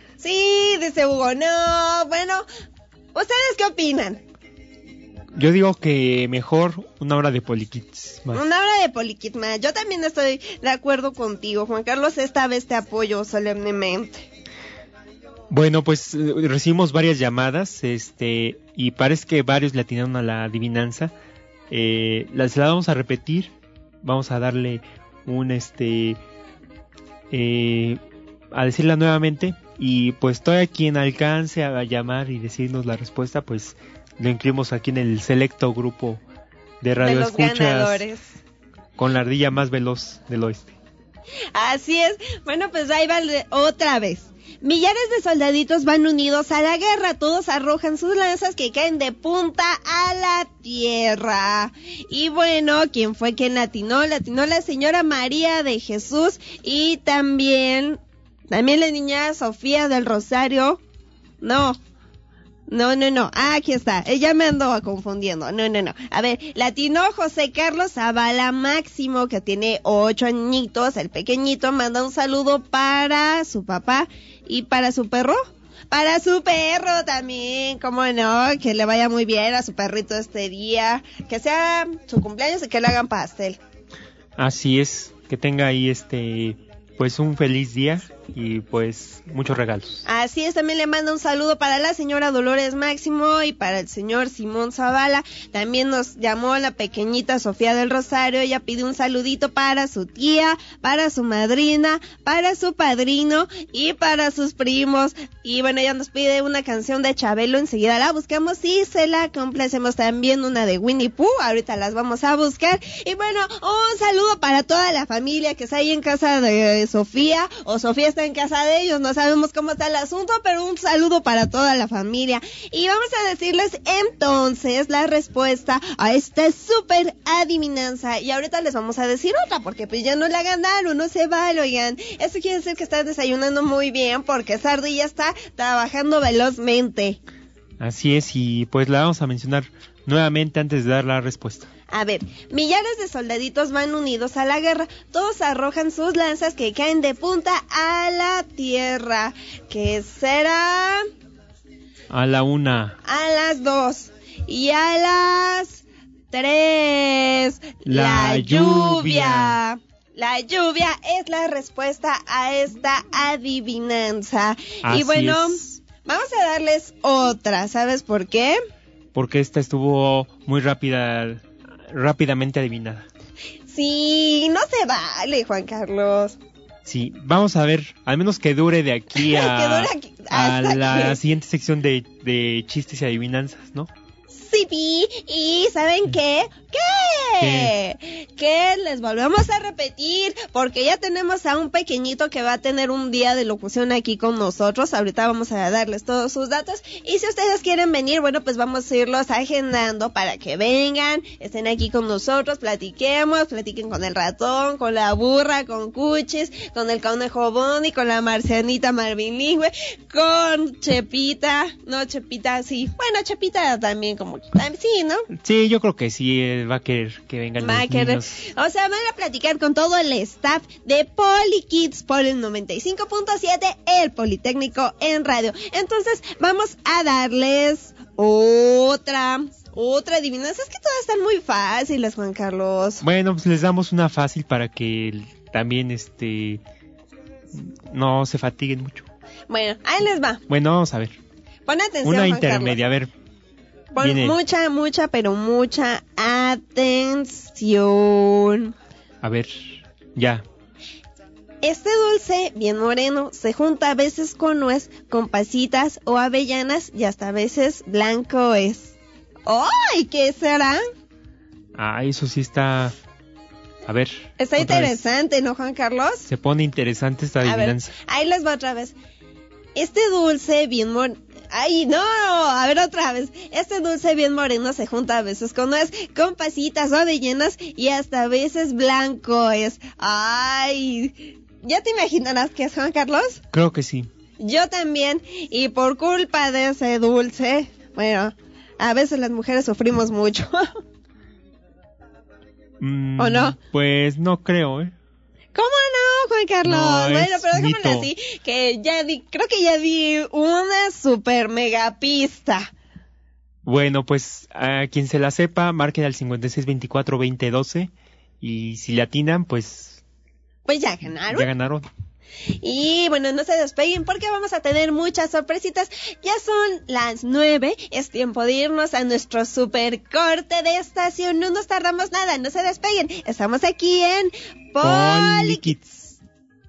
Sí, dice Hugo, no. Bueno, ¿ustedes qué opinan? Yo digo que mejor una hora de Polikids más. Una hora de Polikids más. Yo también estoy de acuerdo contigo, Juan Carlos. Esta vez te apoyo solemnemente. Bueno, pues recibimos varias llamadas, este, y parece que varios le atinaron a la adivinanza. Eh, la, se la vamos a repetir. Vamos a darle un, este, eh, a decirla nuevamente. Y pues todavía quien alcance a llamar y decirnos la respuesta, pues lo incluimos aquí en el selecto grupo de radio escuchas ganadores, con la ardilla más veloz del oeste. Así es. Bueno, pues ahí va otra vez. Millares de soldaditos van unidos a la guerra, todos arrojan sus lanzas que caen de punta a la tierra. Y bueno, ¿quién fue quien latinó? Latinó la señora María de Jesús y también, también la niña Sofía del Rosario. No, no, no, no, ah, aquí está, ella me andó confundiendo, no, no, no. A ver, latinó José Carlos Zavala Máximo, que tiene ocho añitos, el pequeñito, manda un saludo para su papá. ¿Y para su perro? Para su perro también, cómo no, que le vaya muy bien a su perrito este día, que sea su cumpleaños y que le hagan pastel. Así es, que tenga ahí este pues un feliz día y pues muchos regalos. Así es, también le mando un saludo para la señora Dolores Máximo y para el señor Simón Zavala. También nos llamó la pequeñita Sofía del Rosario, ella pide un saludito para su tía, para su madrina, para su padrino y para sus primos. Y bueno, ella nos pide una canción de Chabelo, enseguida la buscamos y se la complacemos. También una de Winnie Pooh, ahorita las vamos a buscar. Y bueno, un saludo para toda la familia que está ahí en casa de Sofía, o Sofía está en casa de ellos, no sabemos cómo está el asunto, pero un saludo para toda la familia. Y vamos a decirles entonces la respuesta a esta súper adivinanza, y ahorita les vamos a decir otra, porque pues ya no la ganaron, no se vale, oigan. Eso quiere decir que estás desayunando muy bien, porque Sardi ya está trabajando velozmente. Así es, y pues la vamos a mencionar nuevamente antes de dar la respuesta. A ver, millares de soldaditos van unidos a la guerra, todos arrojan sus lanzas que caen de punta a la tierra. ¿Qué será? A la una. A las dos. Y a las tres. La, la lluvia. lluvia. La lluvia es la respuesta a esta adivinanza. Así y bueno, es. Vamos a darles otra, ¿sabes por qué? Porque esta estuvo muy rápida, rápidamente adivinada. Sí, no se vale, Juan Carlos. Sí, vamos a ver, al menos que dure de aquí a, que dure aquí, a la que... siguiente sección de, de chistes y adivinanzas, ¿no? Sí, y ¿saben qué? ¿Qué? ¿Qué? Que les volvemos a repetir, porque ya tenemos a un pequeñito que va a tener un día de locución aquí con nosotros. Ahorita vamos a darles todos sus datos, y si ustedes quieren venir, bueno, pues vamos a irlos agendando para que vengan, estén aquí con nosotros, platiquemos, platiquen con el ratón, con la burra, con Cuchis, con el conejo Bonnie, con la marcianita Marvilingüe, con Chepita, no Chepita, sí, bueno, Chepita también como, sí, ¿no? Sí, yo creo que sí, eh, va a querer que vengan va los a querer. niños. O sea, van a platicar con todo el staff de Polikids por el noventa y cinco punto siete, el Politécnico en radio. Entonces, vamos a darles otra, otra adivinanza. Es que todas están muy fáciles, Juan Carlos. Bueno, pues les damos una fácil para que también, este, no se fatiguen mucho. Bueno, ahí les va. Bueno, vamos a ver. Pon atención, Una Juan intermedia, Carlos. a ver. Pon Viene. mucha, mucha, pero mucha atención. A ver, ya. Este dulce, bien moreno, se junta a veces con nuez, con pasitas o avellanas, y hasta a veces blanco es. ¡Ay! ¿Qué será? Ah, eso sí está... A ver. Está otra interesante, vez. ¿no, Juan Carlos? Se pone interesante esta adivinanza. A ver, ahí les va otra vez. Este dulce, bien moreno... ¡Ay, no! A ver otra vez. Este dulce bien moreno se junta a veces con nuez, con pasitas o avellanas, y hasta a veces blanco es. ¡Ay! ¿Ya te imaginarás qué es, Juan Carlos? Creo que sí. Yo también, y por culpa de ese dulce, bueno, a veces las mujeres sufrimos mucho. Mm, ¿O no? Pues no creo, ¿eh? ¿Cómo no, Juan Carlos? No, bueno, pero déjamelo mito. así, que ya di, creo que ya di una super mega pista. Bueno, pues a quien se la sepa, marquen al cincuenta y seis veinticuatro veinte doce, y si le atinan, pues... Pues ya ganaron. Ya ganaron. Y bueno, no se despeguen porque vamos a tener muchas sorpresitas. Ya son las nueve, es tiempo de irnos a nuestro super corte de estación. No nos tardamos nada, no se despeguen. Estamos aquí en Polikids.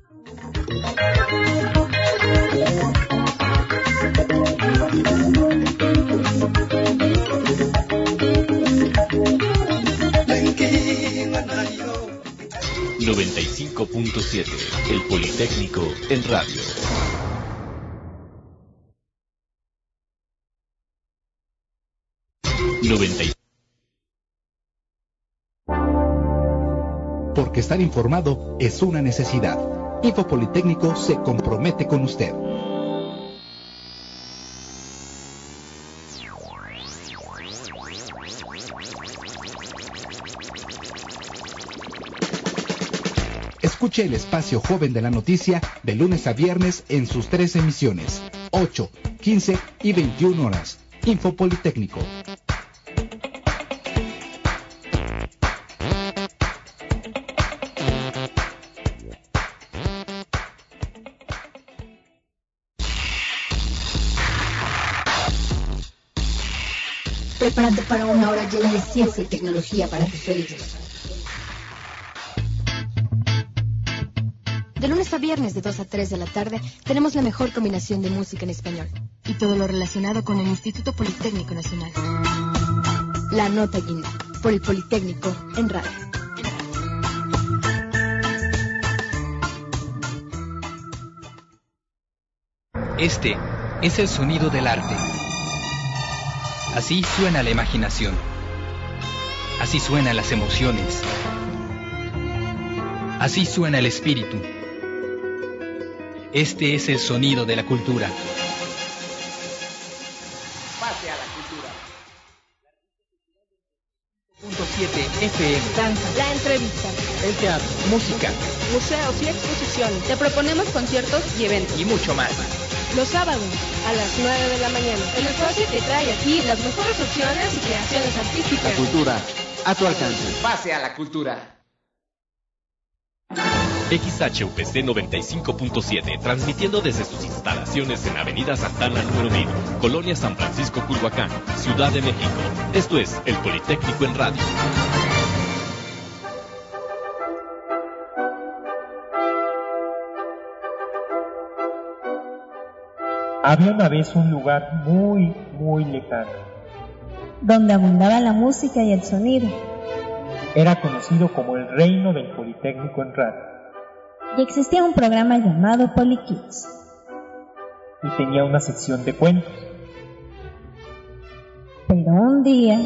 noventa y cinco punto siete, el Politécnico en radio. noventa y... Porque estar informado es una necesidad. Info Politécnico se compromete con usted. Escuche el espacio joven de la noticia de lunes a viernes en sus tres emisiones, ocho, quince y veintiuna horas. Info Politécnico. Prepárate para una hora llena de ciencia y tecnología para tus oídos. De lunes a viernes de dos a tres de la tarde tenemos la mejor combinación de música en español y todo lo relacionado con el Instituto Politécnico Nacional. La Nota Guinda, por el Politécnico en radio. Este es el sonido del arte. Así suena la imaginación. Así suenan las emociones. Así suena el espíritu. Este es el sonido de la cultura. Pase a la cultura. Punto siete F M. Danza. La entrevista. El teatro. Música. Museos y exposiciones. Te proponemos conciertos y eventos. Y mucho más. Los sábados a las nueve de la mañana. El espacio que trae aquí las mejores opciones y creaciones artísticas. La cultura a tu alcance. Pase a la cultura. X H U P C noventa y cinco punto siete, transmitiendo desde sus instalaciones en Avenida Santana número mil, Colonia San Francisco, Culhuacán, Ciudad de México. Esto es el Politécnico en radio. Había una vez un lugar muy, muy lejano, donde abundaba la música y el sonido. Era conocido como el reino del Politécnico en radio. Y existía un programa llamado PoliKids. Y tenía una sección de cuentos. Pero un día...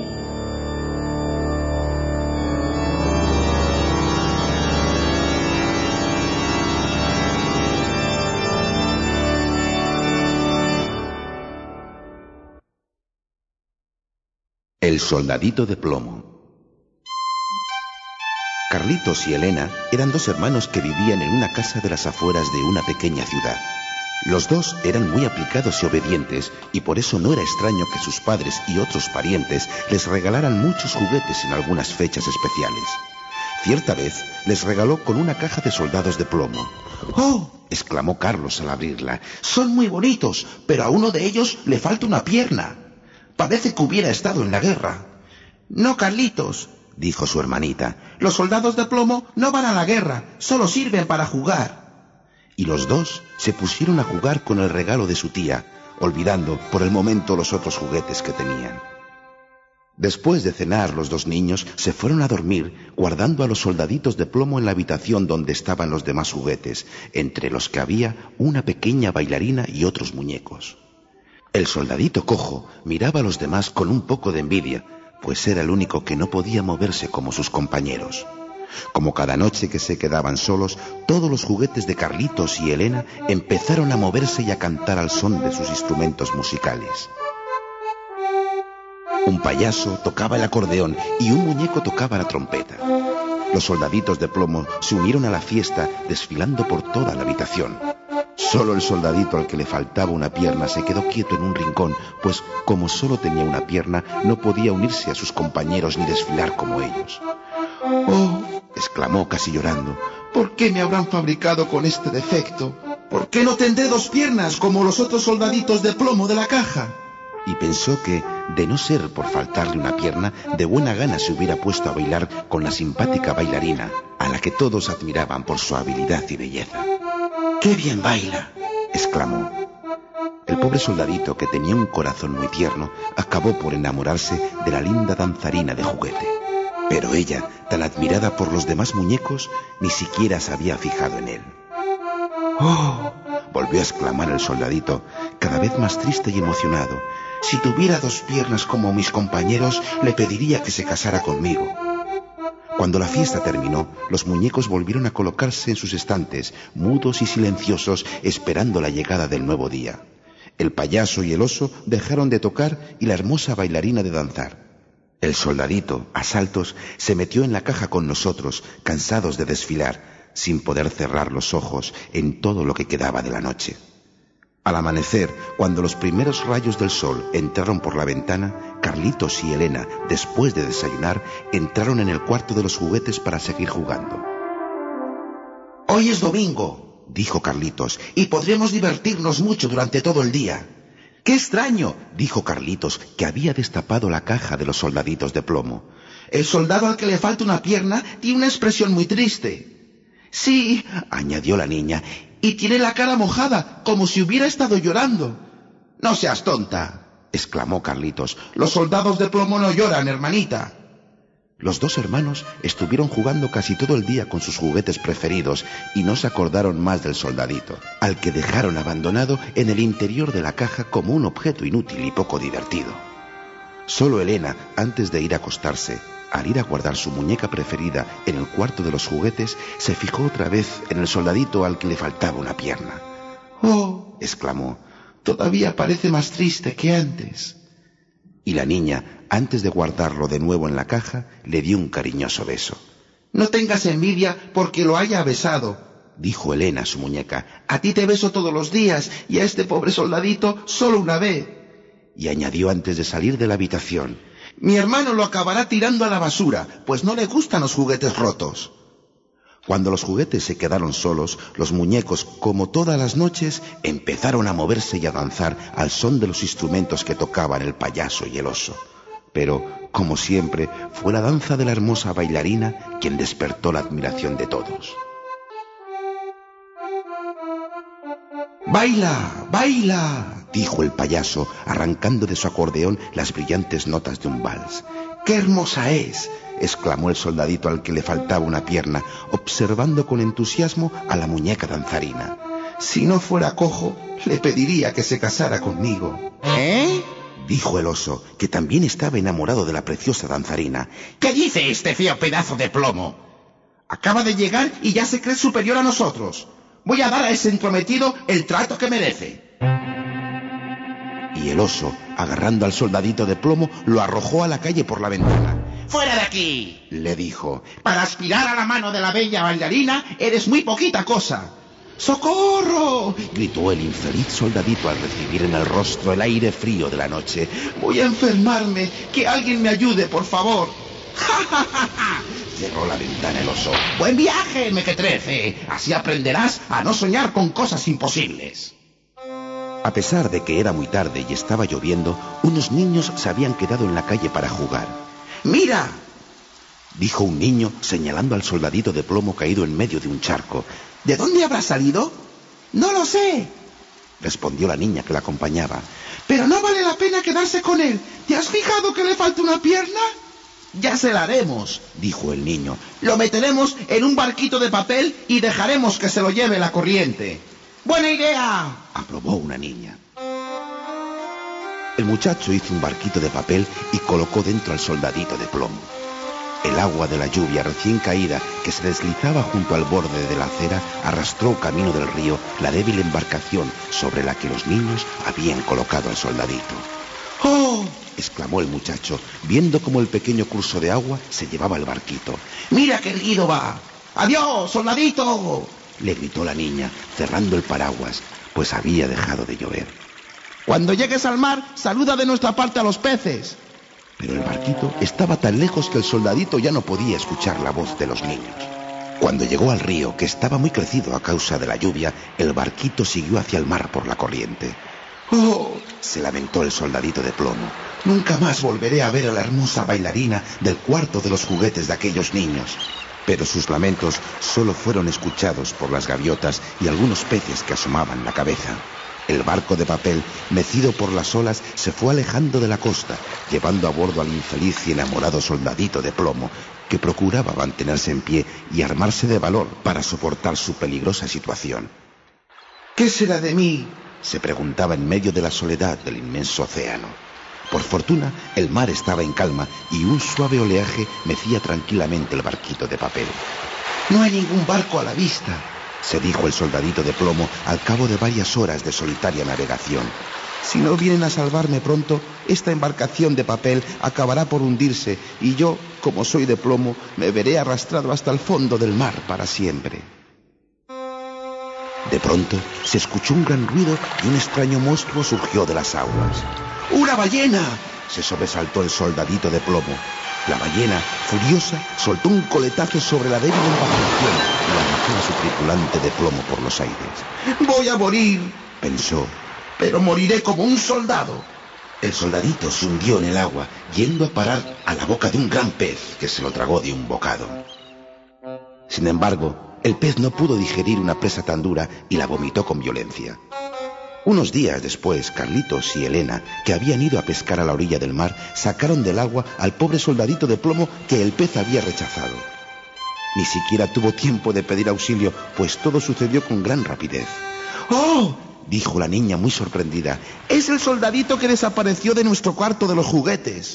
El soldadito de plomo. Carlitos y Elena eran dos hermanos que vivían en una casa de las afueras de una pequeña ciudad. Los dos eran muy aplicados y obedientes, y por eso no era extraño que sus padres y otros parientes les regalaran muchos juguetes en algunas fechas especiales. Cierta vez les regaló con una caja de soldados de plomo. ¡Oh!, exclamó Carlos al abrirla. Son muy bonitos, pero a uno de ellos le falta una pierna. Parece que hubiera estado en la guerra. No, Carlitos, dijo su hermanita. Los soldados de plomo no van a la guerra, solo sirven para jugar. Y los dos se pusieron a jugar con el regalo de su tía, olvidando por el momento los otros juguetes que tenían. Después de cenar, los dos niños se fueron a dormir, guardando a los soldaditos de plomo en la habitación donde estaban los demás juguetes, entre los que había una pequeña bailarina y otros muñecos. El soldadito cojo miraba a los demás con un poco de envidia, pues era el único que no podía moverse como sus compañeros. Como cada noche que se quedaban solos, todos los juguetes de Carlitos y Elena empezaron a moverse y a cantar al son de sus instrumentos musicales. Un payaso tocaba el acordeón y un muñeco tocaba la trompeta. Los soldaditos de plomo se unieron a la fiesta, desfilando por toda la habitación. Solo el soldadito al que le faltaba una pierna se quedó quieto en un rincón, pues como solo tenía una pierna, no podía unirse a sus compañeros ni desfilar como ellos. ¡Oh!, exclamó casi llorando. ¿Por qué me habrán fabricado con este defecto? ¿Por qué no tendré dos piernas como los otros soldaditos de plomo de la caja? Y pensó que, de no ser por faltarle una pierna, de buena gana se hubiera puesto a bailar con la simpática bailarina, a la que todos admiraban por su habilidad y belleza. ¡Qué bien baila!, exclamó. El pobre soldadito, que tenía un corazón muy tierno, acabó por enamorarse de la linda danzarina de juguete. Pero ella, tan admirada por los demás muñecos, ni siquiera se había fijado en él. ¡Oh!, volvió a exclamar el soldadito, cada vez más triste y emocionado. Si tuviera dos piernas como mis compañeros, le pediría que se casara conmigo. Cuando la fiesta terminó, los muñecos volvieron a colocarse en sus estantes, mudos y silenciosos, esperando la llegada del nuevo día. El payaso y el oso dejaron de tocar y la hermosa bailarina de danzar. El soldadito, a saltos, se metió en la caja con nosotros, cansados de desfilar, sin poder cerrar los ojos en todo lo que quedaba de la noche. Al amanecer, cuando los primeros rayos del sol entraron por la ventana, Carlitos y Elena, después de desayunar, entraron en el cuarto de los juguetes para seguir jugando. «Hoy es domingo», dijo Carlitos, «y podremos divertirnos mucho durante todo el día. ¡Qué extraño!, dijo Carlitos, que había destapado la caja de los soldaditos de plomo. El soldado al que le falta una pierna tiene una expresión muy triste. Sí, añadió la niña, y tiene la cara mojada, como si hubiera estado llorando. No seas tonta, exclamó Carlitos. Los soldados de plomo no lloran, hermanita. Los dos hermanos estuvieron jugando casi todo el día con sus juguetes preferidos y no se acordaron más del soldadito, al que dejaron abandonado en el interior de la caja como un objeto inútil y poco divertido. Solo Elena, antes de ir a acostarse, al ir a guardar su muñeca preferida en el cuarto de los juguetes, se fijó otra vez en el soldadito al que le faltaba una pierna. ¡Oh!, exclamó, todavía parece más triste que antes. Y la niña, antes de guardarlo de nuevo en la caja, le dio un cariñoso beso. No tengas envidia porque lo haya besado, dijo Elena a su muñeca. A ti te beso todos los días y a este pobre soldadito solo una vez. Y añadió antes de salir de la habitación: mi hermano lo acabará tirando a la basura, pues no le gustan los juguetes rotos. Cuando los juguetes se quedaron solos, los muñecos, como todas las noches, empezaron a moverse y a danzar al son de los instrumentos que tocaban el payaso y el oso. Pero, como siempre, fue la danza de la hermosa bailarina quien despertó la admiración de todos. ¡Baila! ¡Baila!, dijo el payaso, arrancando de su acordeón las brillantes notas de un vals. ¡Qué hermosa es!, exclamó el soldadito al que le faltaba una pierna, observando con entusiasmo a la muñeca danzarina. Si no fuera cojo, le pediría que se casara conmigo. ¿Eh?, dijo el oso, que también estaba enamorado de la preciosa danzarina. ¿Qué dice este feo pedazo de plomo? Acaba de llegar y ya se cree superior a nosotros. Voy a dar a ese entrometido el trato que merece. Y el oso, agarrando al soldadito de plomo, lo arrojó a la calle por la ventana. ¡Fuera de aquí!, le dijo. Para aspirar a la mano de la bella bailarina eres muy poquita cosa. ¡Socorro!, gritó el infeliz soldadito al recibir en el rostro el aire frío de la noche. Voy a enfermarme. Que alguien me ayude, por favor. ¡Ja, ja, ja, ja! Cerró la ventana el oso. ¡Buen viaje, mequetrefe! Así aprenderás a no soñar con cosas imposibles. A pesar de que era muy tarde y estaba lloviendo, unos niños se habían quedado en la calle para jugar. ¡Mira!, dijo un niño señalando al soldadito de plomo caído en medio de un charco. ¿De dónde habrá salido? No lo sé, respondió la niña que la acompañaba. Pero no vale la pena quedarse con él. ¿Te has fijado que le falta una pierna? Ya se la haremos, dijo el niño. Lo meteremos en un barquito de papel y dejaremos que se lo lleve la corriente. ¡Buena idea!, aprobó una niña. El muchacho hizo un barquito de papel y colocó dentro al soldadito de plomo. El agua de la lluvia recién caída, que se deslizaba junto al borde de la acera, arrastró camino del río la débil embarcación sobre la que los niños habían colocado al soldadito. ¡Oh!, exclamó el muchacho, viendo cómo el pequeño curso de agua se llevaba el barquito. ¡Mira qué erguido va! ¡Adiós, soldadito!, le gritó la niña, cerrando el paraguas, pues había dejado de llover. Cuando llegues al mar, saluda de nuestra parte a los peces. Pero el barquito estaba tan lejos que el soldadito ya no podía escuchar la voz de los niños. Cuando llegó al río, que estaba muy crecido a causa de la lluvia, el barquito siguió hacia el mar por la corriente. ¡Oh!, se lamentó el soldadito de plomo. Nunca más volveré a ver a la hermosa bailarina del cuarto de los juguetes de aquellos niños. Pero sus lamentos solo fueron escuchados por las gaviotas y algunos peces que asomaban la cabeza. El barco de papel, mecido por las olas, se fue alejando de la costa, llevando a bordo al infeliz y enamorado soldadito de plomo, que procuraba mantenerse en pie y armarse de valor para soportar su peligrosa situación. ¿Qué será de mí?, se preguntaba en medio de la soledad del inmenso océano. Por fortuna, el mar estaba en calma y un suave oleaje mecía tranquilamente el barquito de papel. No hay ningún barco a la vista, se dijo el soldadito de plomo al cabo de varias horas de solitaria navegación. Si no vienen a salvarme pronto, esta embarcación de papel acabará por hundirse y yo, como soy de plomo, me veré arrastrado hasta el fondo del mar para siempre. De pronto se escuchó un gran ruido y un extraño monstruo surgió de las aguas. ¡Una ballena!, se sobresaltó el soldadito de plomo. La ballena, furiosa, soltó un coletazo sobre la débil embarcación y arrojó a su tripulante de plomo por los aires. ¡Voy a morir!, pensó, pero moriré como un soldado. El soldadito se hundió en el agua, yendo a parar a la boca de un gran pez que se lo tragó de un bocado. Sin embargo, el pez no pudo digerir una presa tan dura y la vomitó con violencia. Unos días después, Carlitos y Elena, que habían ido a pescar a la orilla del mar, sacaron del agua al pobre soldadito de plomo que el pez había rechazado. Ni siquiera tuvo tiempo de pedir auxilio, pues todo sucedió con gran rapidez. ¡Oh!, dijo la niña muy sorprendida. ¡Es el soldadito que desapareció de nuestro cuarto de los juguetes!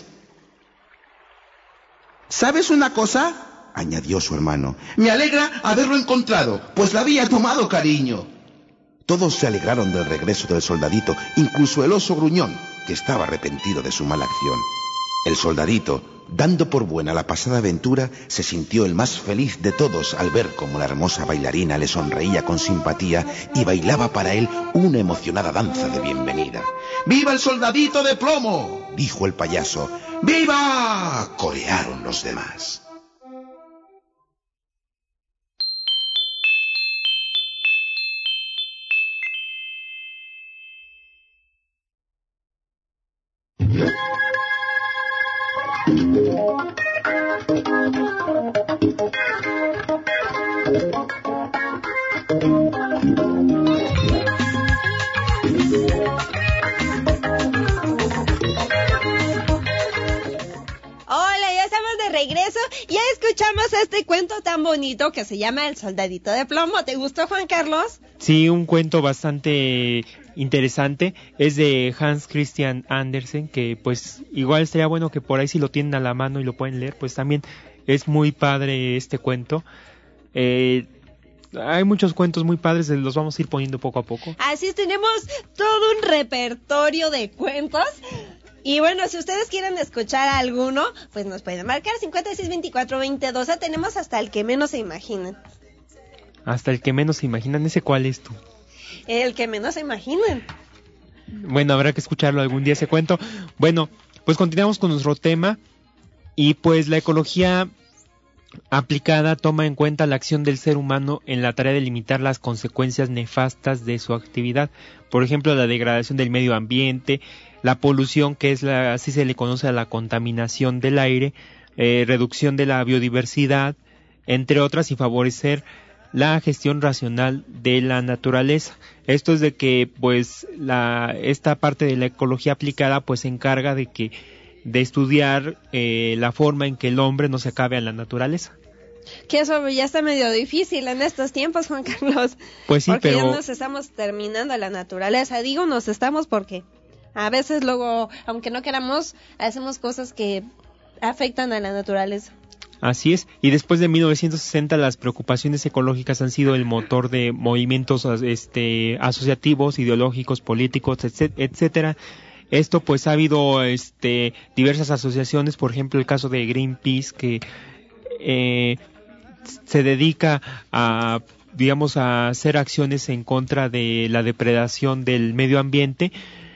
¿Sabes una cosa?, añadió su hermano. Me alegra haberlo encontrado, pues le había tomado cariño. Todos se alegraron del regreso del soldadito, incluso el oso gruñón, que estaba arrepentido de su mala acción. El soldadito, dando por buena la pasada aventura, se sintió el más feliz de todos al ver cómo la hermosa bailarina le sonreía con simpatía y bailaba para él una emocionada danza de bienvenida. ¡Viva el soldadito de plomo!, dijo el payaso. ¡Viva!, corearon los demás. Regreso, ya escuchamos este cuento tan bonito que se llama El soldadito de plomo. ¿Te gustó, Juan Carlos? Sí, un cuento bastante interesante. Es de Hans Christian Andersen, que pues igual estaría bueno que por ahí si lo tienen a la mano y lo pueden leer, pues también es muy padre este cuento. Eh, hay muchos cuentos muy padres, los vamos a ir poniendo poco a poco. Así es, tenemos todo un repertorio de cuentos. Y bueno, si ustedes quieren escuchar alguno, pues nos pueden marcar cincuenta y seis, veinticuatro, veinte, doce. Tenemos hasta el que menos se imaginen. Hasta el que menos se imaginan. ¿Ese cuál es tú? El que menos se imaginen. Bueno, habrá que escucharlo algún día ese cuento. Bueno, pues continuamos con nuestro tema. Y pues la ecología aplicada toma en cuenta la acción del ser humano en la tarea de limitar las consecuencias nefastas de su actividad. Por ejemplo, la degradación del medio ambiente, la polución, que es la, así se le conoce a la contaminación del aire, eh, reducción de la biodiversidad, entre otras, y favorecer la gestión racional de la naturaleza. Esto es de que, pues, la esta parte de la ecología aplicada, pues, se encarga de que de estudiar eh, la forma en que el hombre no se acabe a la naturaleza. Que eso ya está medio difícil en estos tiempos, Juan Carlos. Pues sí, porque pero... ya nos estamos terminando la naturaleza. Digo, nos estamos porque a veces luego, aunque no queramos, hacemos cosas que afectan a la naturaleza. Así es, y después de mil novecientos sesenta las preocupaciones ecológicas han sido el motor de movimientos este, asociativos, ideológicos, políticos, etcétera. Esto pues ha habido este, diversas asociaciones, por ejemplo el caso de Greenpeace, que eh, se dedica a, digamos, a hacer acciones en contra de la depredación del medio ambiente.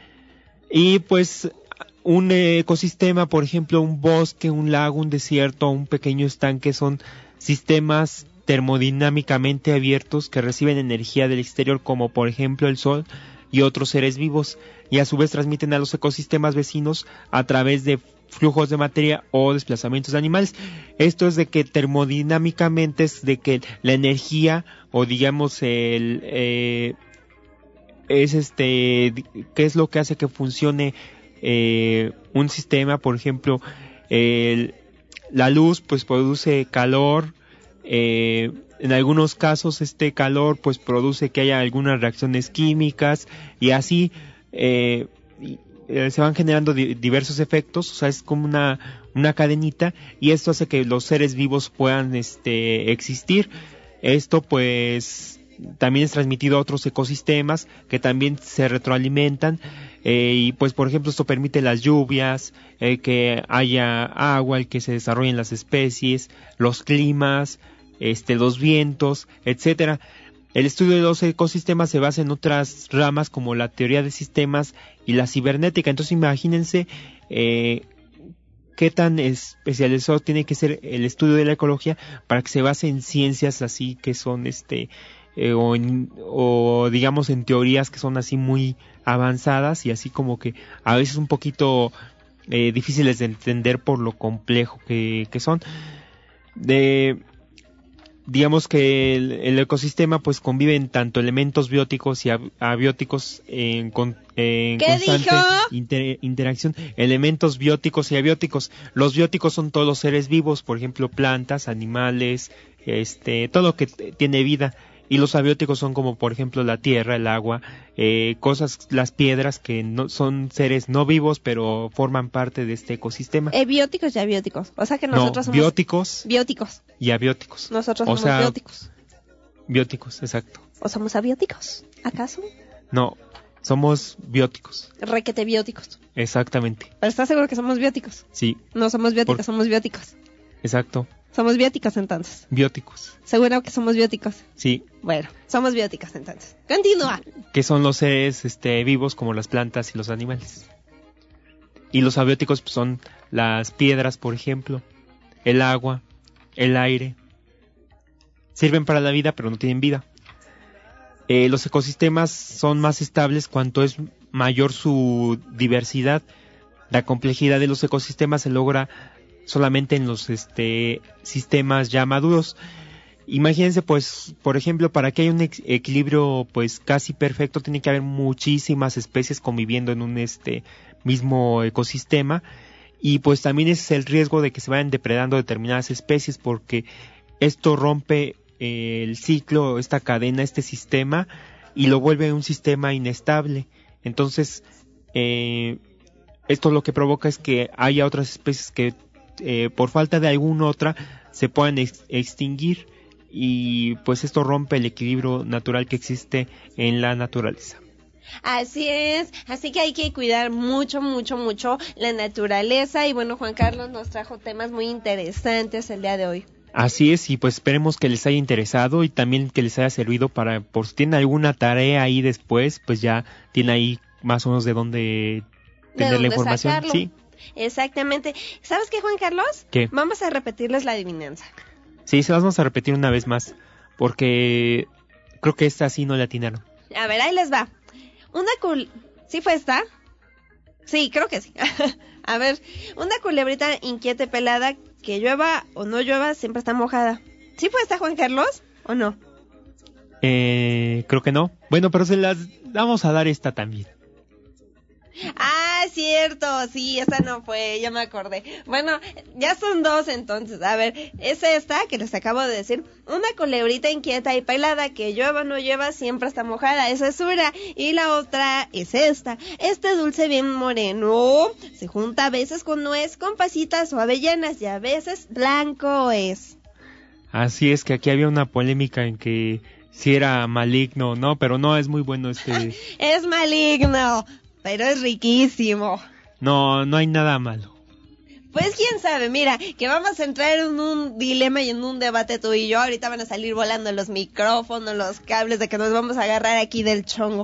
Y pues un ecosistema, por ejemplo, un bosque, un lago, un desierto, un pequeño estanque, son sistemas termodinámicamente abiertos que reciben energía del exterior, como por ejemplo el sol y otros seres vivos, y a su vez transmiten a los ecosistemas vecinos a través de flujos de materia o desplazamientos de animales. Esto es de que termodinámicamente es de que la energía, o digamos el eh, es este qué es lo que hace que funcione eh, un sistema. Por ejemplo, el, la luz pues produce calor, eh, en algunos casos este calor pues produce que haya algunas reacciones químicas, y así eh, se van generando di- diversos efectos. O sea, es como una una cadenita, y esto hace que los seres vivos puedan este existir. Esto pues también es transmitido a otros ecosistemas que también se retroalimentan, eh, y pues por ejemplo esto permite las lluvias, eh, que haya agua, el que se desarrollen las especies, los climas, este, los vientos, etcétera. El estudio de los ecosistemas se basa en otras ramas como la teoría de sistemas y la cibernética. Entonces imagínense eh, qué tan especializado tiene que ser el estudio de la ecología para que se base en ciencias así que son este eh, o, en, o digamos en teorías que son así muy avanzadas y así como que a veces un poquito eh, difíciles de entender por lo complejo que, que son. De, digamos que el, el ecosistema pues conviven tanto elementos bióticos y ab- abióticos en, con, en constante inter, interacción. Elementos bióticos y abióticos. Los bióticos son todos los seres vivos, por ejemplo plantas, animales, este, todo lo que t- tiene vida. Y los abióticos son como por ejemplo la tierra, el agua, eh, cosas, las piedras que no son seres no vivos pero forman parte de este ecosistema. Eh, bióticos y abióticos, o sea que nosotros no, somos bióticos, bióticos y abióticos. Nosotros o somos sea, bióticos. Bióticos, exacto. ¿O somos abióticos? ¿Acaso? No, somos bióticos. Requete bióticos. Exactamente. ¿Pero estás seguro que somos bióticos? Sí. No somos bióticos, Por... somos bióticos. Exacto. Somos bióticos entonces. Bióticos. ¿Seguro que somos bióticos? Sí. Bueno, somos bióticos entonces. Continúa. Que son los seres este, vivos como las plantas y los animales. Y los abióticos pues, son las piedras, por ejemplo, el agua, el aire. Sirven para la vida, pero no tienen vida. Eh, los ecosistemas son más estables cuanto es mayor su diversidad. La complejidad de los ecosistemas se logra solamente en los este sistemas ya maduros. Imagínense pues, por ejemplo, para que haya un ex- equilibrio pues casi perfecto tiene que haber muchísimas especies conviviendo en un este mismo ecosistema y pues también ese es el riesgo de que se vayan depredando determinadas especies porque esto rompe eh, el ciclo, esta cadena, este sistema y lo vuelve un sistema inestable. Entonces, eh, esto lo que provoca es que haya otras especies que Eh, por falta de alguna otra se puedan ex- extinguir y pues esto rompe el equilibrio natural que existe en la naturaleza. Así es, así que hay que cuidar mucho, mucho, mucho la naturaleza y bueno, Juan Carlos nos trajo temas muy interesantes el día de hoy. Así es, y pues esperemos que les haya interesado y también que les haya servido para, por si tienen alguna tarea ahí después, pues ya tienen ahí más o menos de dónde tener la información. Sacarlo. Sí. Exactamente. ¿Sabes qué, Juan Carlos? ¿Qué? Vamos a repetirles la adivinanza. Sí, se las vamos a repetir una vez más, porque creo que esta sí no la atinaron. A ver, ahí les va. Una cul... ¿Sí fue esta? Sí, creo que sí. A ver, una culebrita inquieta y pelada, que llueva o no llueva, siempre está mojada. ¿Sí fue esta, Juan Carlos? ¿O no? Eh, creo que no. Bueno, pero se las vamos a dar esta también. Ah, cierto, sí, esa no fue, ya me acordé. Bueno, ya son dos entonces. A ver, es esta que les acabo de decir. Una culebrita inquieta y pelada, que llueva o no llueva, siempre está mojada. Esa es una. Y la otra es esta. Este dulce bien moreno se junta a veces con nuez, con pasitas o avellanas y a veces blanco es. Así es que aquí había una polémica en que si era maligno o no, pero no, es muy bueno este... Es maligno, pero es riquísimo. No, no hay nada malo. Pues quién sabe, mira, que vamos a entrar en un dilema y en un debate tú y yo. Ahorita van a salir volando los micrófonos, los cables, de que nos vamos a agarrar aquí del chongo.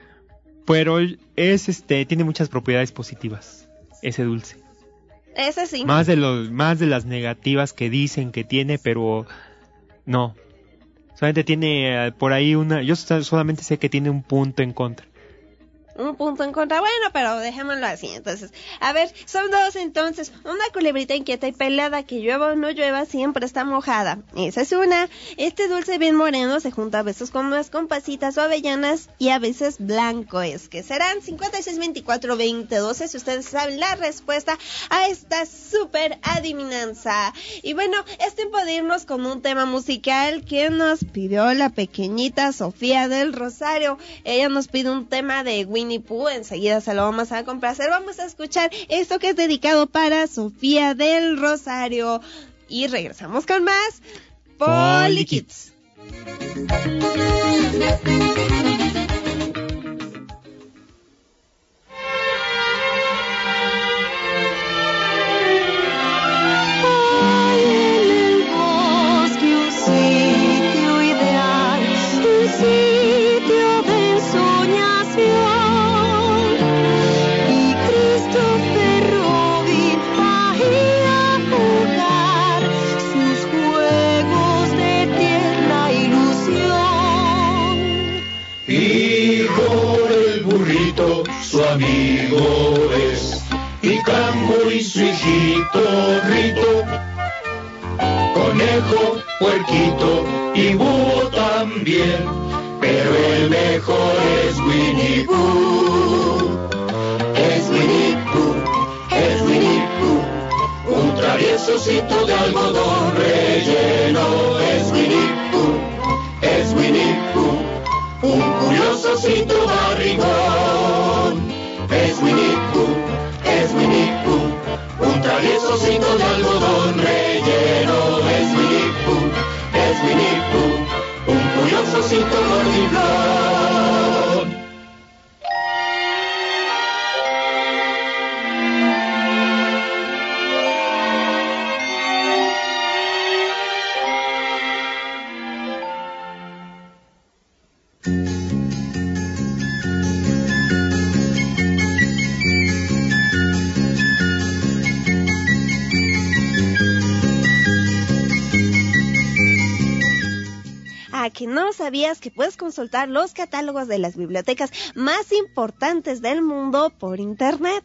Pero es este, tiene muchas propiedades positivas, ese dulce. Ese sí. Más de los, más de las negativas que dicen que tiene, pero no. Solamente tiene eh, por ahí una, yo solamente sé que tiene un punto en contra. Un punto en contra, bueno, pero dejémoslo así. Entonces, a ver, son dos entonces. Una culebrita inquieta y pelada, que llueva o no llueva, siempre está mojada. Esa es una. Este dulce bien moreno se junta a veces con nuez, con pasitas o avellanas y a veces blanco es. Que serán cincuenta y seis, veinticuatro, veinte, doce si ustedes saben la respuesta a esta súper adivinanza. Y bueno, es tiempo de irnos con un tema musical que nos pidió la pequeñita Sofía del Rosario. Ella nos pide un tema de Winnie Pooh, enseguida se lo vamos a complacer. Vamos a escuchar esto que es dedicado para Sofía del Rosario y regresamos con más Poli Kids. Sus juegos de tierna ilusión. burrito su amigo es, y Cambo y su hijito Rito, conejo, puerquito y búho también, pero el mejor es Winnie Pooh. Es Winnie Pooh, es Winnie Pooh, un traviesocito de algodón relleno. Es Winnie Pooh, es Winnie Pooh, un curiosocito barrigón. Es Winnie Pooh, es Winnie Pooh, un traviesocito de algodón relleno. Es Winnie Pooh, es Winnie Pooh, un curiosocito barrigón. Que no sabías que puedes consultar los catálogos de las bibliotecas más importantes del mundo por internet.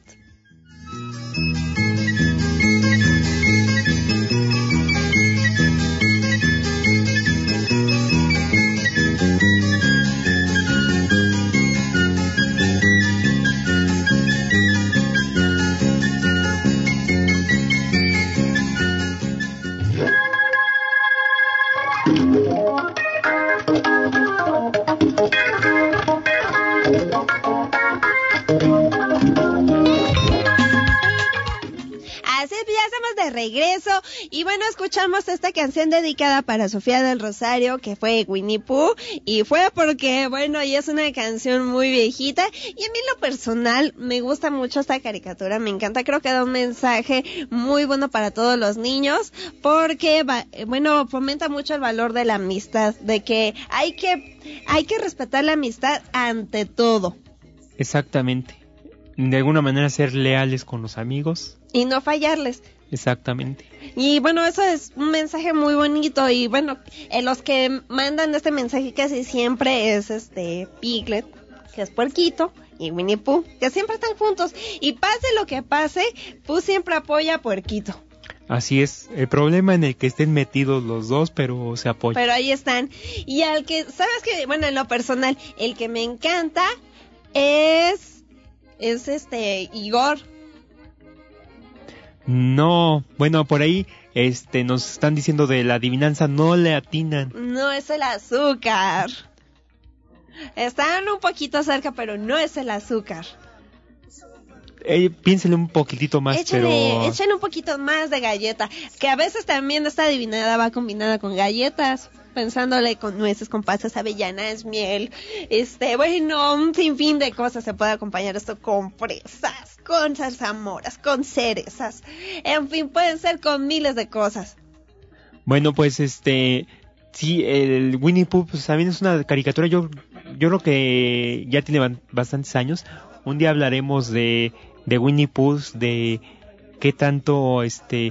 De regreso y bueno, escuchamos esta canción dedicada para Sofía del Rosario, que fue Winnie Pooh, y fue porque bueno, ella es una canción muy viejita y a mí en lo personal me gusta mucho esta caricatura, me encanta, creo que da un mensaje muy bueno para todos los niños porque bueno, fomenta mucho el valor de la amistad, de que hay que hay que respetar la amistad ante todo. Exactamente, de alguna manera ser leales con los amigos y no fallarles. Exactamente. Y bueno, eso es un mensaje muy bonito y bueno, eh, los que mandan este mensaje casi siempre es este Piglet, que es puerquito, y Winnie Pooh, que siempre están juntos y pase lo que pase, Pooh siempre apoya a puerquito. Así es, el problema en el que estén metidos los dos, pero se apoyan. Pero ahí están. Y al que, ¿sabes qué? Bueno, en lo personal, el que me encanta es es este Igor. No, bueno, por ahí este nos están diciendo de la adivinanza, no le atinan. No es el azúcar. Están un poquito cerca, pero no es el azúcar. Eh, piénsele un poquitito más, échale, pero... Échale un poquito más de galleta, que a veces también esta adivinada va combinada con galletas, pensándole con nueces, con pasas, avellanas, miel, este, bueno, un sinfín de cosas se puede acompañar esto con fresas, con zarzamoras, con cerezas, en fin, pueden ser con miles de cosas. Bueno, pues este, sí, el Winnie Pooh pues también es una caricatura, yo, yo creo que ya tiene bastantes años. Un día hablaremos de, de Winnie Pooh, de qué tanto, este,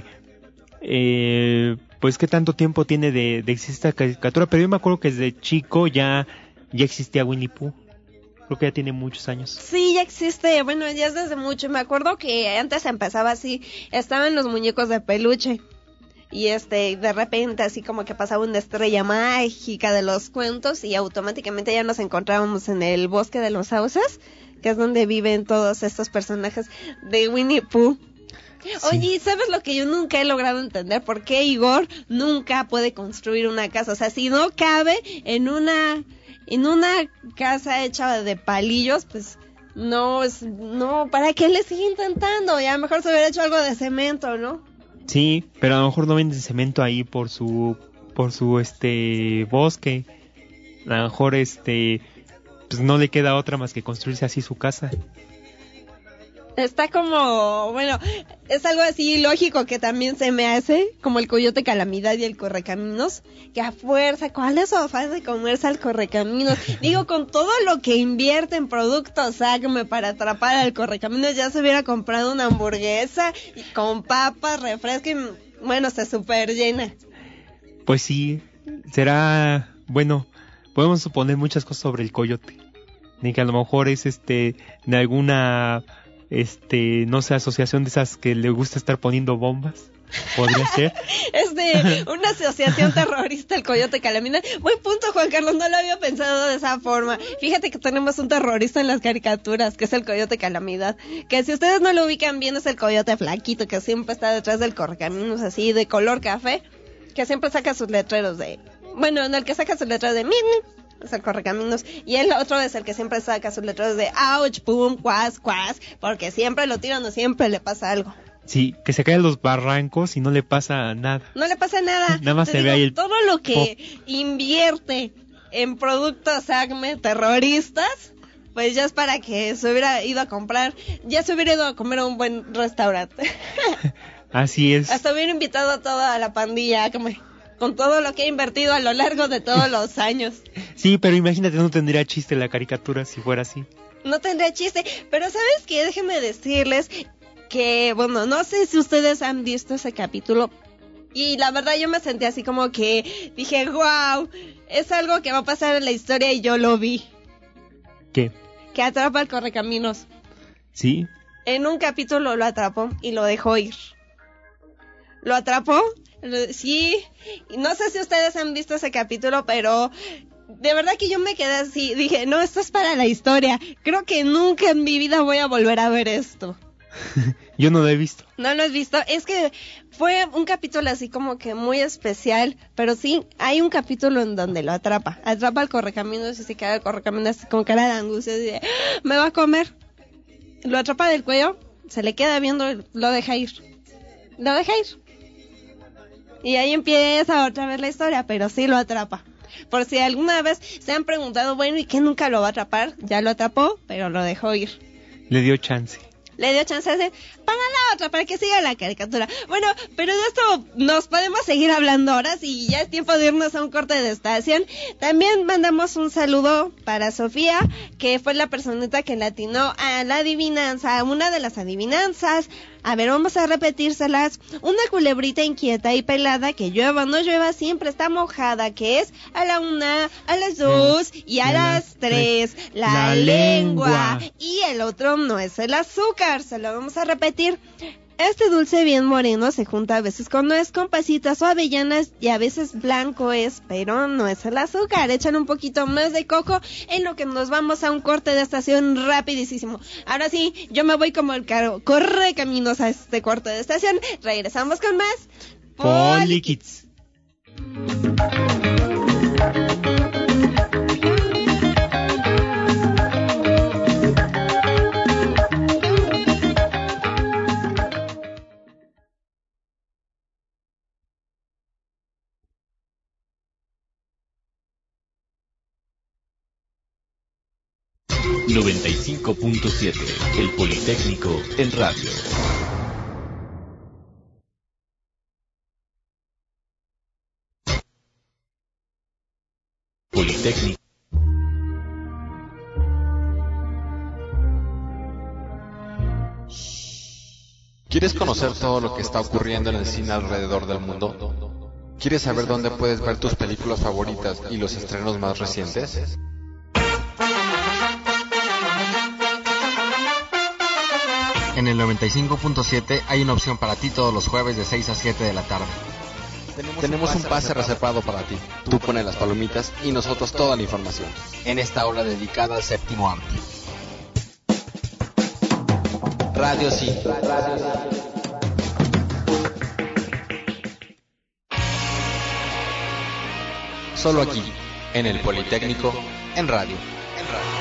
eh, pues qué tanto tiempo tiene de, de existir esta caricatura, pero yo me acuerdo que desde chico ya, ya existía Winnie Pooh. Creo que ya tiene muchos años. Sí, ya existe, bueno, ya es desde mucho. Me acuerdo que antes empezaba así, estaban los muñecos de peluche. Y este, de repente así como que pasaba una estrella mágica de los cuentos y automáticamente ya nos encontrábamos en el bosque de los sauces, que es donde viven todos estos personajes de Winnie Pooh. Sí. Oye, ¿sabes lo que yo nunca he logrado entender? ¿Por qué Igor nunca puede construir una casa? O sea, si no cabe en una en una casa hecha de palillos, pues no, es, no, ¿para qué le sigue intentando? Ya mejor se hubiera hecho algo de cemento, ¿no? Sí, pero a lo mejor no venden cemento ahí por su por su este bosque. A lo mejor este pues no le queda otra más que construirse así su casa. Está como, bueno, es algo así lógico que también se me hace, como el Coyote Calamidad y el Correcaminos, que a fuerza, ¿cuál es su afán de comerse al Correcaminos? Digo, con todo lo que invierte en productos Acme para atrapar al Correcaminos, ya se hubiera comprado una hamburguesa y con papas, refresco y, bueno, se super llena. Pues sí, será, bueno, podemos suponer muchas cosas sobre el coyote. ni que a lo mejor es este de alguna este no sé asociación de esas que le gusta estar poniendo bombas. Podría ser. Es de una asociación terrorista, el Coyote Calamidad. Buen punto, Juan Carlos, no lo había pensado de esa forma. Fíjate que tenemos un terrorista en las caricaturas, que es el Coyote Calamidad. Que si ustedes no lo ubican bien, es el coyote flaquito, que siempre está detrás del correcaminos, así, de color café, que siempre saca sus letreros de... Bueno, no, el que saca sus letreros de... es el correcaminos, y el otro es el que siempre saca sus letreros de... ouch, pum, cuas, cuas, porque siempre lo tiran o siempre le pasa algo. Sí, que se cae en los barrancos y no le pasa nada. No le pasa nada. Nada más Te se digo, ve ahí el... todo lo que pop. Invierte en productos acme terroristas, pues ya es para que se hubiera ido a comprar, ya se hubiera ido a comer a un buen restaurante. Así es. Hasta hubiera invitado a toda la pandilla acme, con todo lo que ha invertido a lo largo de todos los años. Sí, pero imagínate, no tendría chiste la caricatura si fuera así. No tendría chiste, pero ¿sabes qué? Déjenme decirles... que, bueno, no sé si ustedes han visto ese capítulo y la verdad yo me sentí así como que dije, wow, es algo que va a pasar en la historia y yo lo vi. ¿Qué? Que atrapa al correcaminos. ¿Sí? En un capítulo lo atrapó y lo dejó ir. ¿Lo atrapó? Sí. No sé si ustedes han visto ese capítulo, pero... de verdad que yo me quedé así, dije, no, esto es para la historia. Creo que nunca en mi vida voy a volver a ver esto. Yo no lo he visto. ¿No lo has visto? Es que fue un capítulo así como que muy especial, pero sí, hay un capítulo en donde lo atrapa. Atrapa al correcaminos y se queda el correcaminos así con cara de angustia y dice, me va a comer. Lo atrapa del cuello, se le queda viendo y lo deja ir. Lo deja ir. Y ahí empieza otra vez la historia, pero sí lo atrapa. Por si alguna vez se han preguntado, bueno, ¿y qué nunca lo va a atrapar? Ya lo atrapó, pero lo dejó ir. Le dio chance. Le dio chance de para la otra, para que siga la caricatura. Bueno, pero de esto nos podemos seguir hablando horas y ya es tiempo de irnos a un corte de estación. También mandamos un saludo para Sofía, que fue la personita que le atinó a la adivinanza, a una de las adivinanzas. A ver, vamos a repetírselas. Una culebrita inquieta y pelada, que llueva o no llueva, siempre está mojada, que es a la una, a las dos y a las tres. La, la lengua. lengua. Y el otro no es el azúcar, se lo vamos a repetir. Este dulce bien moreno se junta a veces con nuez, con pasitas o avellanas y a veces blanco es, pero no es el azúcar. Echan un poquito más de coco en lo que nos vamos a un corte de estación rapidísimo. Ahora sí, yo me voy como el caro, corre caminos a este corte de estación. Regresamos con más Poli Kids. noventa y cinco punto siete, el Politécnico en radio. Politécnico. ¿Quieres conocer todo lo que está ocurriendo en el cine alrededor del mundo? ¿Quieres saber dónde puedes ver tus películas favoritas y los estrenos más recientes? En el noventa y cinco punto siete hay una opción para ti todos los jueves de seis a siete de la tarde. Tenemos, Tenemos un pase reservado para ti. Tú pones las palomitas y nosotros toda la información. En esta hora dedicada al séptimo arte. Radio Sí. Radio Sí. Solo aquí, en el Politécnico, en radio. En radio.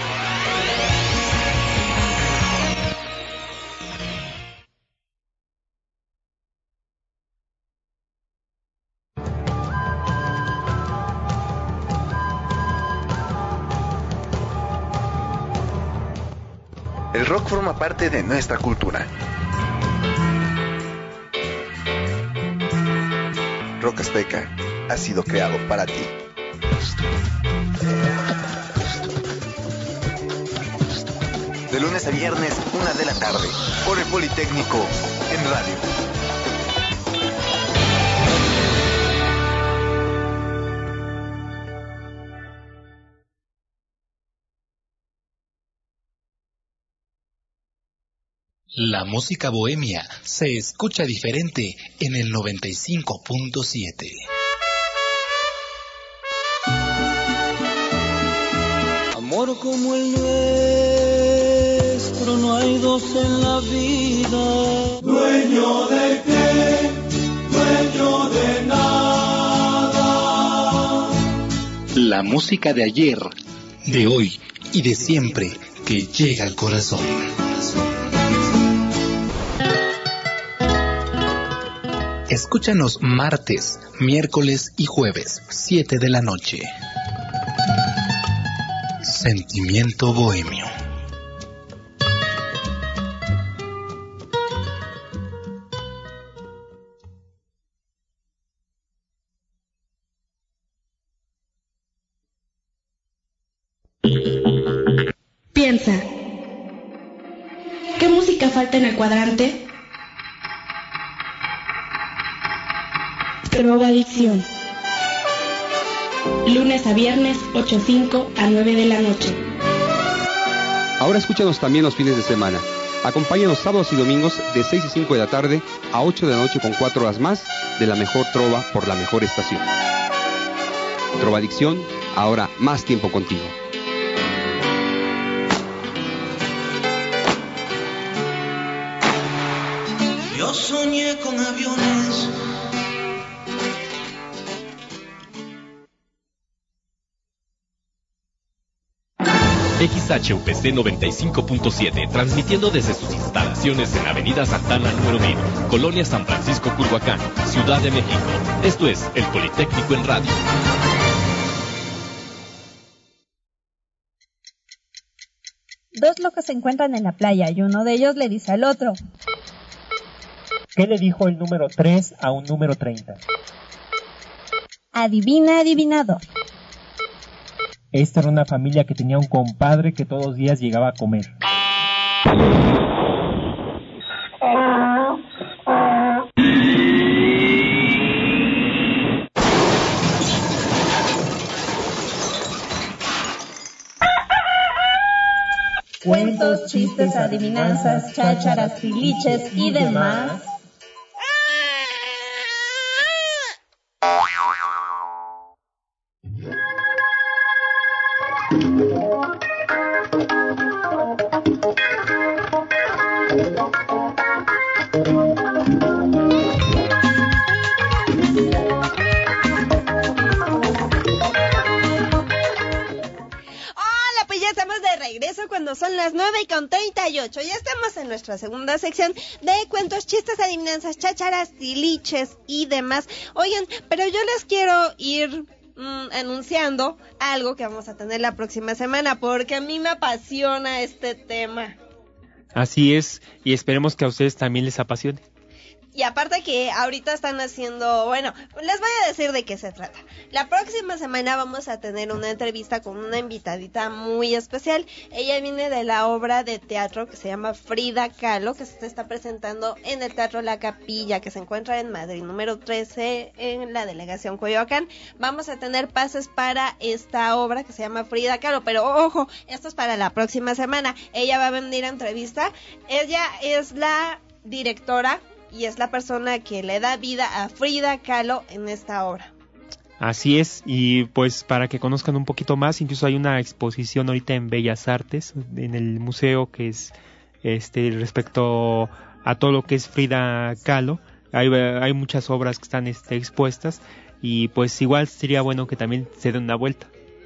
El rock forma parte de nuestra cultura. Rock Azteca ha sido creado para ti. De lunes a viernes, una de la tarde, por el Politécnico, en radio. La música bohemia se escucha diferente en el noventa y cinco punto siete. Amor como el nuestro no hay dos en la vida. Dueño de qué, dueño de nada. La música de ayer, de hoy y de siempre que llega al corazón. Escúchanos martes, miércoles y jueves, siete de la noche. Sentimiento bohemio. Piensa, ¿qué música falta en el cuadrante? Drogadicción. Lunes a viernes, ocho punto cinco a nueve de la noche. Ahora escúchanos también los fines de semana. Acompáñanos sábados y domingos de seis y cinco de la tarde a ocho de la noche con cuatro horas más de la mejor trova por la mejor estación. Drogadicción, ahora más tiempo contigo. Yo soñé con aviones. X H U P C noventa y cinco punto siete, transmitiendo desde sus instalaciones en Avenida Santana número mil, Colonia San Francisco, Culhuacán, Ciudad de México. Esto es el Politécnico en Radio. Dos locos se encuentran en la playa y uno de ellos le dice al otro: ¿qué le dijo el número tres a un número treinta? Adivina, adivinado. Esta era una familia que tenía un compadre que todos los días llegaba a comer. Cuentos, chistes, adivinanzas, chácharas, tiliches y demás. Cuando son las nueve y con treinta y ocho, ya estamos en nuestra segunda sección de cuentos, chistes, adivinanzas, chácharas, tiliches y demás. Oigan, pero yo les quiero ir mmm, anunciando algo que vamos a tener la próxima semana, porque a mí me apasiona este tema. Así es, y esperemos que a ustedes también les apasione. Y aparte que ahorita están haciendo, bueno, les voy a decir de qué se trata. La próxima semana vamos a tener una entrevista con una invitadita muy especial. Ella viene de la obra de teatro que se llama Frida Kahlo, que se está presentando en el Teatro La Capilla, que se encuentra en Madrid, número trece, en la delegación Coyoacán. Vamos a tener pases para esta obra que se llama Frida Kahlo, pero ojo, esto es para la próxima semana. Ella va a venir a entrevista. Ella es la directora y es la persona que le da vida a Frida Kahlo en esta obra. Así es, y pues para que conozcan un poquito más, incluso hay una exposición ahorita en Bellas Artes, en el museo, que es este respecto a todo lo que es Frida Kahlo. Hay, hay muchas obras que están este, expuestas, y pues igual sería bueno que también se den una vuelta.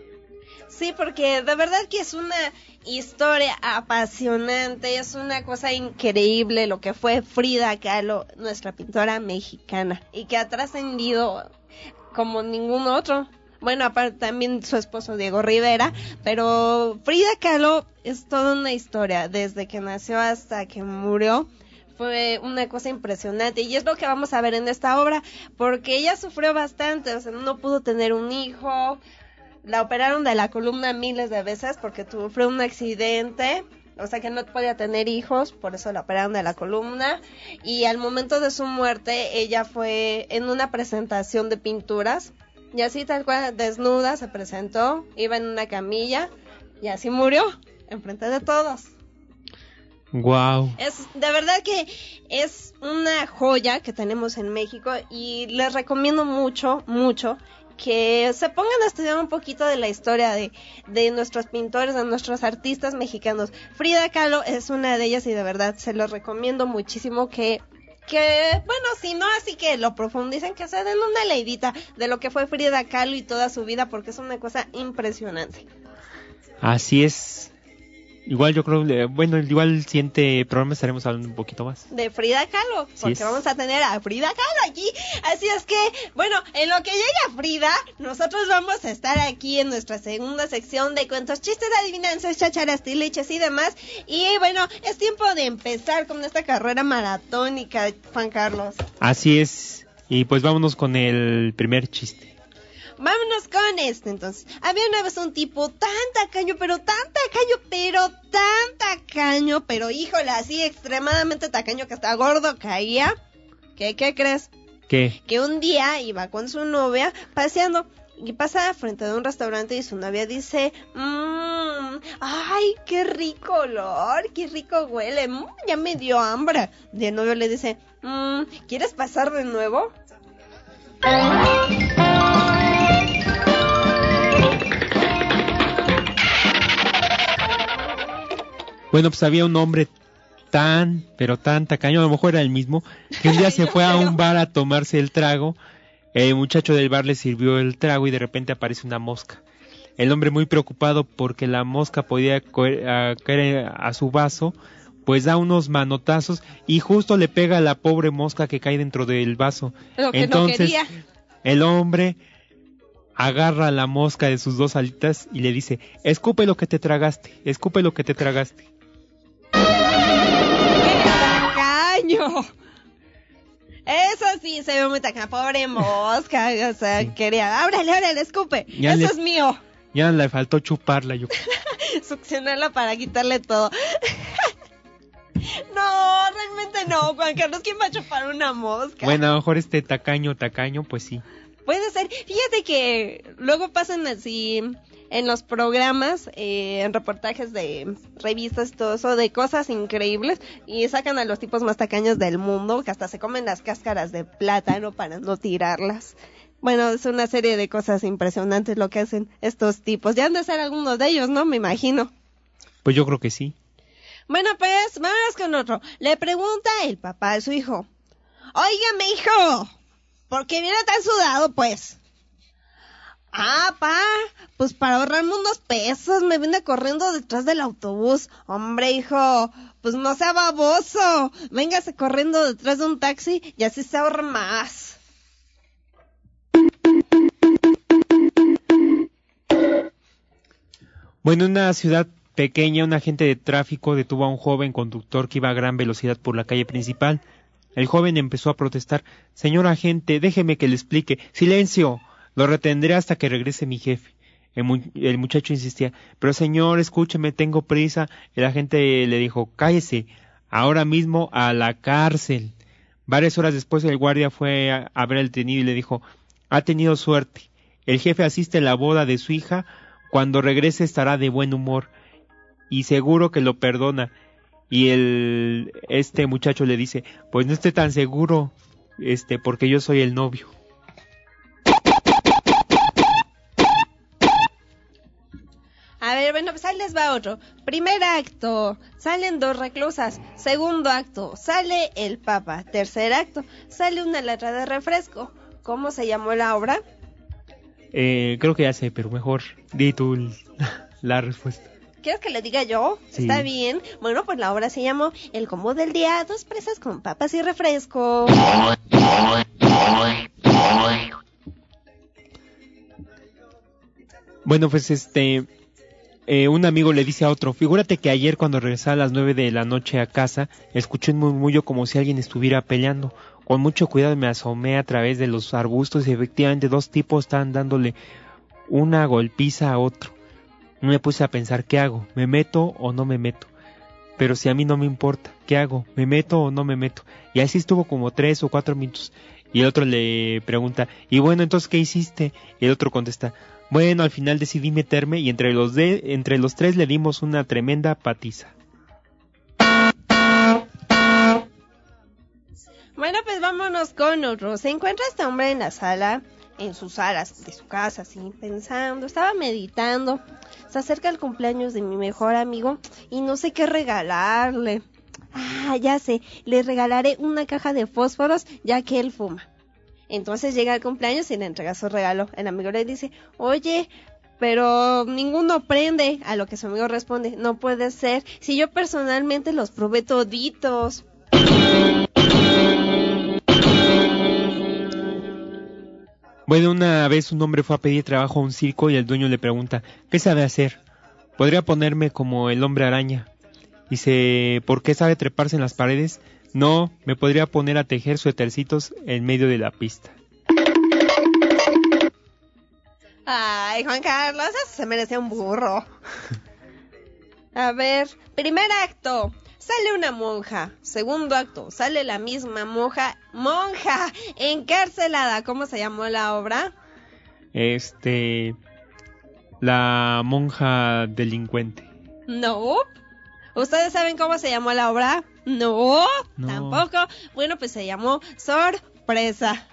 Sí, porque de verdad que es una historia apasionante, es una cosa increíble lo que fue Frida Kahlo, nuestra pintora mexicana, y que ha trascendido como ningún otro. Bueno, aparte también su esposo Diego Rivera, pero Frida Kahlo es toda una historia, desde que nació hasta que murió. Fue una cosa impresionante, y es lo que vamos a ver en esta obra, porque ella sufrió bastante, o sea, no pudo tener un hijo. La operaron de la columna miles de veces porque sufrió un accidente, o sea que no podía tener hijos, por eso la operaron de la columna. Y al momento de su muerte, ella fue en una presentación de pinturas, y así tal cual, desnuda, se presentó, iba en una camilla, y así murió, enfrente de todos. Wow. Es de verdad que es una joya que tenemos en México y les recomiendo mucho, mucho que se pongan a estudiar un poquito de la historia de, de nuestros pintores, de nuestros artistas mexicanos. Frida Kahlo es una de ellas y de verdad se los recomiendo muchísimo que, que bueno, si no, así que lo profundicen, que se den una leidita de lo que fue Frida Kahlo y toda su vida, porque es una cosa impresionante. Así es. Igual yo creo, eh, bueno, igual el siguiente programa estaremos hablando un poquito más De Frida Kahlo, porque sí vamos a tener a Frida Kahlo aquí. Así es que, bueno, en lo que llega Frida, nosotros vamos a estar aquí en nuestra segunda sección de cuentos, chistes, adivinanzas, chacharas, tiliches y demás. Y bueno, es tiempo de empezar con esta carrera maratónica, Juan Carlos. Así es, y pues vámonos con el primer chiste. Vámonos con este, entonces. Había una vez un tipo tan tacaño, pero tan tacaño, pero tan tacaño, pero híjole, así extremadamente tacaño que hasta gordo caía. ¿Qué, qué crees? ¿Qué? Que un día iba con su novia paseando y pasa frente de un restaurante y su novia dice, mmm, ay, qué rico olor, qué rico huele, mmm, ya me dio hambre. Y el novio le dice, mmm, ¿quieres pasar de nuevo? Bueno, pues había un hombre tan, pero tan tacaño, a lo mejor era el mismo, que un día se fue a un bar a tomarse el trago. El muchacho del bar le sirvió el trago y de repente aparece una mosca. El hombre, muy preocupado porque la mosca podía caer a su vaso, pues da unos manotazos y justo le pega a la pobre mosca que cae dentro del vaso. Lo que Entonces, no quería. El hombre agarra a la mosca de sus dos alitas y le dice, escupe lo que te tragaste, escupe lo que te tragaste. ¡Tacaño! Eso sí se ve muy tacaño, pobre mosca, o sea, sí. Quería, ábrale, ábrale, escupe, ya eso le, es mío. Ya le faltó chuparla, yo. Succionarla para quitarle todo. No, realmente no, Juan Carlos, ¿quién va a chupar una mosca? Bueno, a lo mejor este tacaño, tacaño, pues sí. Puede ser, fíjate que luego pasan así en los programas, eh, en reportajes de revistas, todo eso, de cosas increíbles, y sacan a los tipos más tacaños del mundo, que hasta se comen las cáscaras de plátano para no tirarlas. Bueno, es una serie de cosas impresionantes lo que hacen estos tipos. Ya han de ser algunos de ellos, ¿no? Me imagino. Pues yo creo que sí. Bueno, pues, vamos con otro. Le pregunta el papá a su hijo, óigame, hijo, ¿por qué viene tan sudado, pues? Ah, pa, pues para ahorrarme unos pesos me vine corriendo detrás del autobús. Hombre, hijo, pues no sea baboso. Véngase corriendo detrás de un taxi y así se ahorra más. Bueno, en una ciudad pequeña, un agente de tráfico detuvo a un joven conductor que iba a gran velocidad por la calle principal. El joven empezó a protestar. Señor agente, déjeme que le explique. ¡Silencio! Lo retendré hasta que regrese mi jefe. El, mu- el muchacho insistía. Pero señor, escúcheme, tengo prisa. El agente le dijo, cállese, ahora mismo a la cárcel. Varias horas después el guardia fue a, a ver al detenido y le dijo, ha tenido suerte. El jefe asiste a la boda de su hija. Cuando regrese estará de buen humor y seguro que lo perdona. Y el este muchacho le dice, pues no esté tan seguro, este, porque yo soy el novio. A ver, bueno, pues ahí les va otro. Primer acto, salen dos reclusas. Segundo acto, sale el papa. Tercer acto, sale una lata de refresco. ¿Cómo se llamó la obra? Eh, creo que ya sé, pero mejor di tú la respuesta. ¿Quieres que le diga yo? Sí. Está bien. Bueno, pues la obra se llamó El combo del día, dos presas con papas y refresco. Bueno, pues este... Eh, un amigo le dice a otro, figúrate que ayer cuando regresaba a las nueve de la noche a casa, escuché un murmullo como si alguien estuviera peleando. Con mucho cuidado me asomé a través de los arbustos y efectivamente dos tipos estaban dándole una golpiza a otro. Me puse a pensar, ¿qué hago? ¿Me meto o no me meto? Pero si a mí no me importa, ¿qué hago? ¿Me meto o no me meto? Y así estuvo como tres o cuatro minutos. Y el otro le pregunta, y bueno, entonces, ¿qué hiciste? Y el otro contesta, bueno, al final decidí meterme y entre los de, entre los tres le dimos una tremenda patiza. vámonos con otro. Se encuentra este hombre en la sala, en sus salas de su casa, así, pensando, estaba meditando. Se acerca el cumpleaños de mi mejor amigo y no sé qué regalarle. Ah, ya sé, le regalaré una caja de fósforos ya que él fuma. Entonces llega el cumpleaños y le entrega su regalo. El amigo le dice, oye, pero ninguno prende. A lo que su amigo responde, no puede ser, si yo personalmente los probé toditos. Bueno, una vez un hombre fue a pedir trabajo a un circo y el dueño le pregunta, ¿qué sabe hacer? Podría ponerme como el hombre araña. Dice, ¿por qué sabe treparse en las paredes? No, me podría poner a tejer suétercitos en medio de la pista. Ay, Juan Carlos, eso se merece un burro. A ver, primer acto, sale una monja. Segundo acto, sale la misma monja, monja, encarcelada. ¿Cómo se llamó la obra? Este, la monja delincuente. No. ¿Ustedes saben cómo se llamó la obra? No, no, tampoco. Bueno, pues se llamó Sorpresa.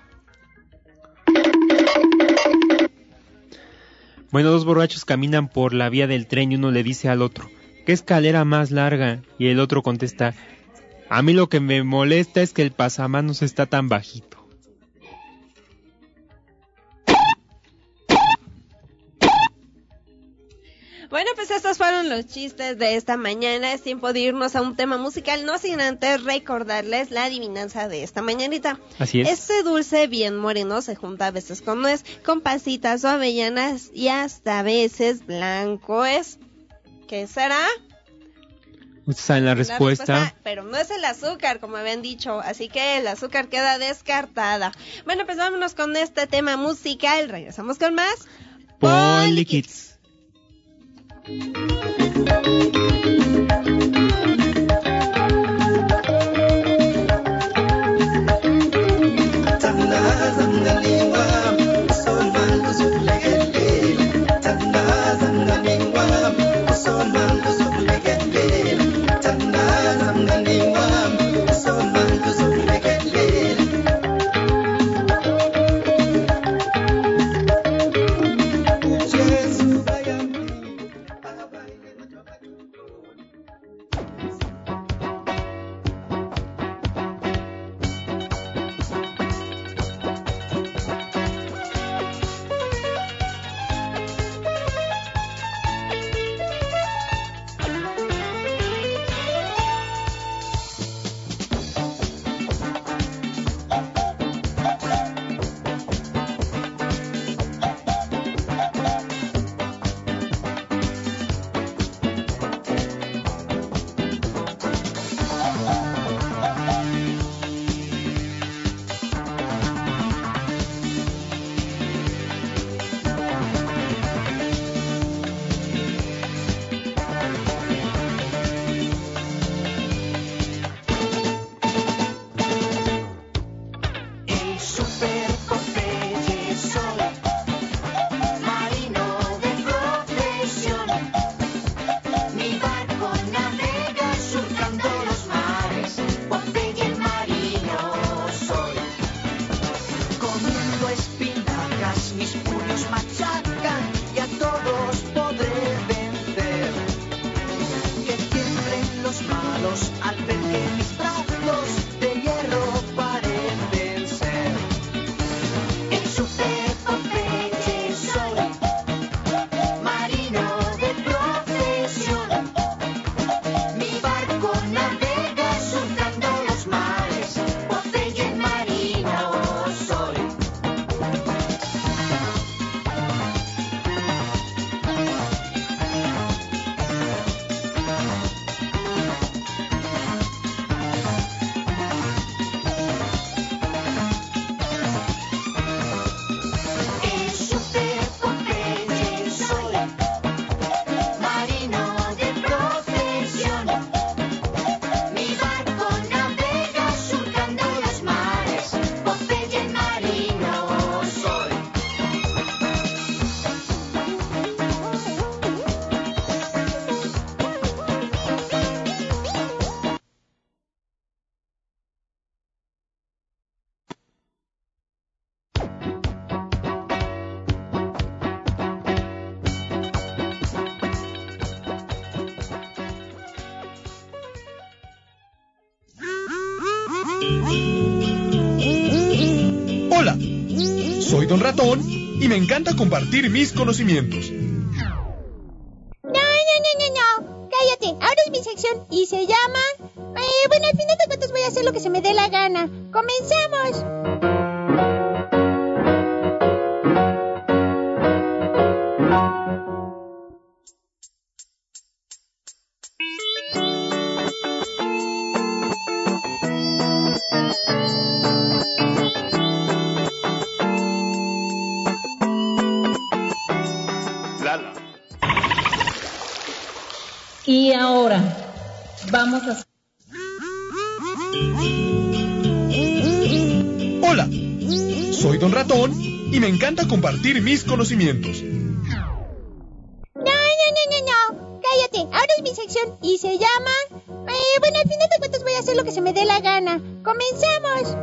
Bueno, dos borrachos caminan por la vía del tren y uno le dice al otro, ¿qué escalera más larga? Y el otro contesta, a mí lo que me molesta es que el pasamanos está tan bajito. Bueno, pues estos fueron los chistes de esta mañana. Es tiempo de irnos a un tema musical, no sin antes recordarles la adivinanza de esta mañanita. Así es. Este dulce bien moreno se junta a veces con nuez, con pasitas o avellanas y hasta a veces blanco es. ¿Qué será? Ustedes saben la respuesta. La respuesta, pero no es el azúcar, como habían dicho, así que el azúcar queda descartada. Bueno, pues vámonos con este tema musical. Regresamos con más Poli Kids. Hola, soy Don Ratón y me encanta compartir mis conocimientos. No, no, no, no, no. Cállate, ahora es mi sección y se llama... Eh, bueno, al final de cuentas voy a hacer lo que se me dé la gana. ¡Comenzamos! Y ahora, vamos a... Hola, soy Don Ratón y me encanta compartir mis conocimientos. No, no, no, no, no. Cállate, ahora es mi sección y se llama... Eh, bueno, al final de cuentas voy a hacer lo que se me dé la gana. ¡Comenzamos!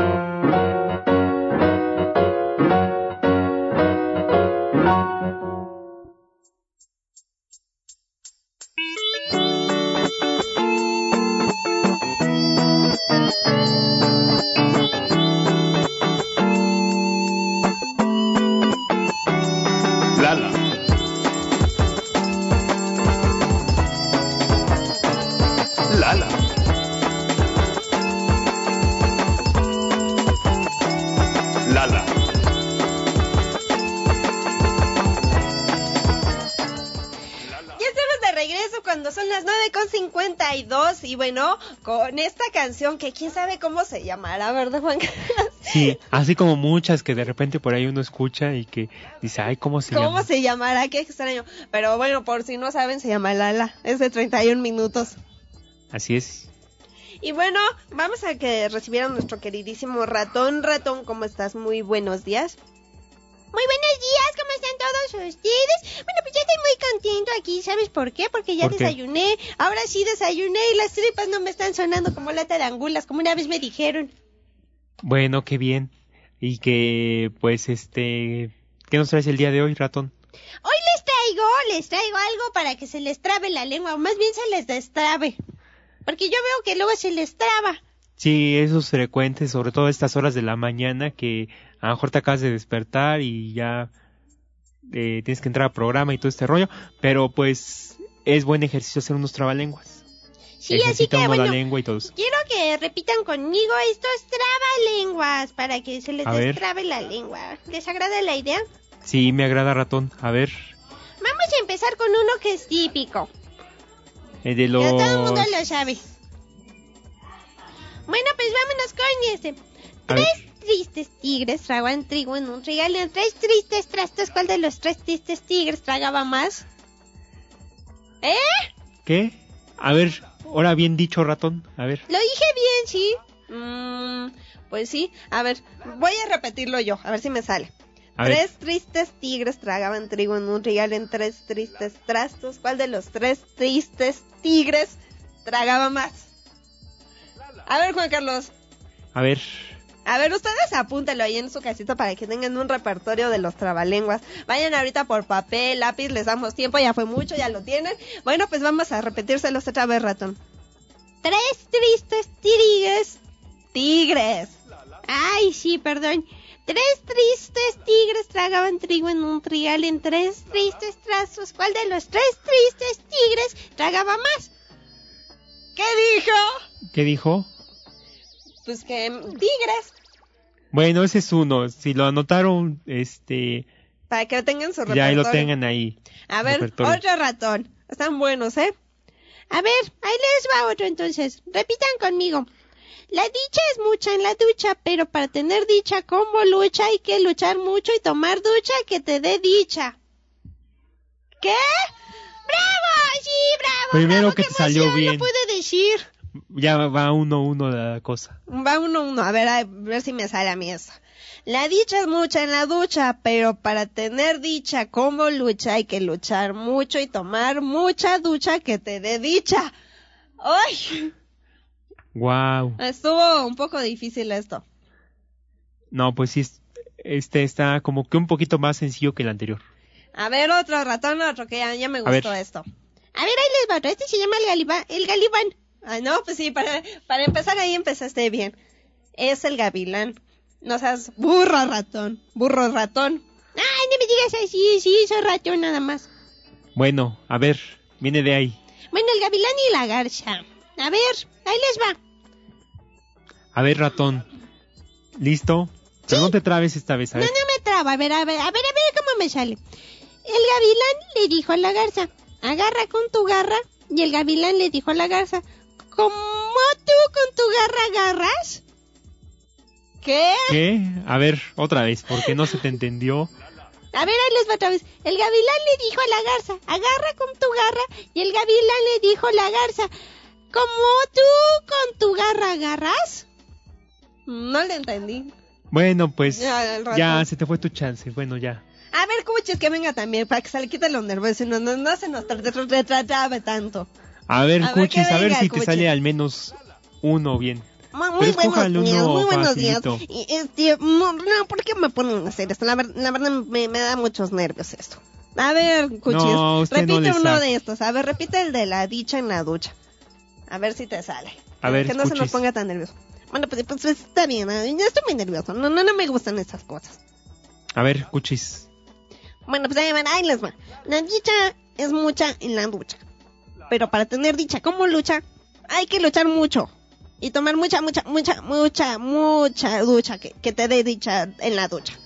Lala. Lala. Lala. Ya estamos de regreso cuando son las nueve con cincuenta y dos y bueno, con esta canción que quién sabe cómo se llamará, ¿verdad, Juan Carlos? Sí, así como muchas que de repente por ahí uno escucha y que dice, ay, ¿cómo se ¿Cómo llama? se llamará? Qué extraño. Pero bueno, por si no saben, se llama Lala. Es de treinta y un minutos. Así es. Y bueno, vamos a que recibieran nuestro queridísimo ratón. Ratón, ¿cómo estás? Muy buenos días. Muy buenos días, ¿cómo están todos ustedes? Bueno, pues ya estoy muy contento aquí, ¿sabes por qué? Porque ya ¿Por qué? desayuné, ahora sí desayuné y las tripas no me están sonando como lata de angulas, como una vez me dijeron. Bueno, qué bien. Y que, pues, este... ¿qué nos traes el día de hoy, ratón? Hoy les traigo, les traigo algo para que se les trabe la lengua, o más bien se les destrabe. Porque yo veo que luego se les traba. Sí, eso es frecuente, sobre todo a estas horas de la mañana que a lo mejor te acabas de despertar y ya eh, tienes que entrar al programa y todo este rollo, pero pues es buen ejercicio hacer unos trabalenguas. Sí, Ejercita así que uno bueno, la lengua y todo eso. quiero que repitan conmigo estos trabalenguas para que se les A ver. destrabe la lengua. ¿Les agrada la idea? Sí, me agrada, ratón. A ver, Vamos a empezar con uno que es típico. el de los... Ya todo el mundo lo sabe. Bueno, pues vámonos con este. A Tres ver. tristes tigres tragaban trigo en un trigal. En tres tristes trastos, ¿cuál de los tres tristes tigres tragaba más? ¿Eh? ¿Qué? A ver, ahora bien dicho, ratón. A ver. Lo dije bien, ¿sí? Mm, pues sí. A ver, voy a repetirlo yo, a ver si me sale. A tres ver. tristes tigres tragaban trigo en un trigal en tres tristes trastos. ¿Cuál de los tres tristes tigres tragaba más? A ver, Juan Carlos. A ver. A ver, ustedes apúntenlo ahí en su casita para que tengan un repertorio de los trabalenguas. Vayan ahorita por papel, lápiz, les damos tiempo, ya fue mucho, ya lo tienen. Bueno, pues vamos a repetírselos otra vez, ratón. Tres tristes tigres. Tigres. Ay, sí, perdón. Tres tristes tigres tragaban trigo en un trigal en tres tristes trastos. ¿Cuál de los tres tristes tigres tragaba más? ¿Qué dijo? ¿Qué dijo? Pues que tigres. Bueno, ese es uno. Si lo anotaron, este... Para que lo tengan su ya repertorio. ahí lo tengan ahí. A ver, repertorio. otro ratón. Están buenos, ¿eh? A ver, ahí les va otro entonces. Repitan conmigo. La dicha es mucha en la ducha, pero para tener dicha como lucha hay que luchar mucho y tomar ducha que te dé dicha. ¿Qué? ¡Bravo! Sí, bravo. Primero bravo, que qué te salió emoción, bien. No pude decir. Ya va uno uno la cosa. Va uno uno. A ver, a ver si me sale a mí eso. La dicha es mucha en la ducha, pero para tener dicha como lucha hay que luchar mucho y tomar mucha ducha que te dé dicha. ¡Ay! Wow. Estuvo un poco difícil esto. No, pues sí, este está como que un poquito más sencillo que el anterior. A ver, otro ratón, otro que ya, ya me A ver. gustó esto. A ver, ahí les va otro. Este se llama el galibán. El galibán. Ah, no, pues sí, para, para empezar ahí empezaste bien. es el gavilán. No seas burro ratón, burro ratón. Ay, no me digas así, sí, soy ratón nada más. Bueno, a ver, viene de ahí. Bueno, el gavilán y la garza. A ver, ahí les va. A ver, ratón. ¿Listo? Pero no te trabes esta vez, a ver. No, no me traba. A ver, a ver, a ver, a ver cómo me sale. El gavilán le dijo a la garza, agarra con tu garra. Y el gavilán le dijo a la garza, ¿cómo tú con tu garra agarras? ¿Qué? ¿Qué? A ver, otra vez, porque no se te entendió. A ver, ahí les va otra vez. El gavilán le dijo a la garza, agarra con tu garra. Y el gavilán le dijo a la garza, ¿cómo tú con tu garra agarras? No le entendí. Bueno, pues ya, ya se te fue tu chance. Bueno, ya. A ver, Cuchis, que venga también, para que se le quite los nervios. No, no, no se nos retratabe tanto. A ver, a Cuchis, ver a ver si Cuchis. te sale al menos uno bien. Muy, muy buenos días, muy buenos facilito. días. Y, este, no, no, ¿por qué me ponen a hacer esto? La, ver, la verdad me, me da muchos nervios esto. A ver, Cuchis, no, repite no uno sabe. de estos. A ver, repite el de la dicha en la ducha. A ver si te sale. A ver, que no Cuchis. se nos ponga tan nervioso. Bueno, pues, pues está bien, ¿eh? Ya estoy muy nervioso. No, no, no me gustan estas cosas. A ver, Cuchis. Bueno, pues ahí, ahí les va. La dicha es mucha en la ducha. Pero para tener dicha como lucha, hay que luchar mucho. Y tomar mucha, mucha, mucha, mucha, mucha ducha que, que te dé dicha en la ducha.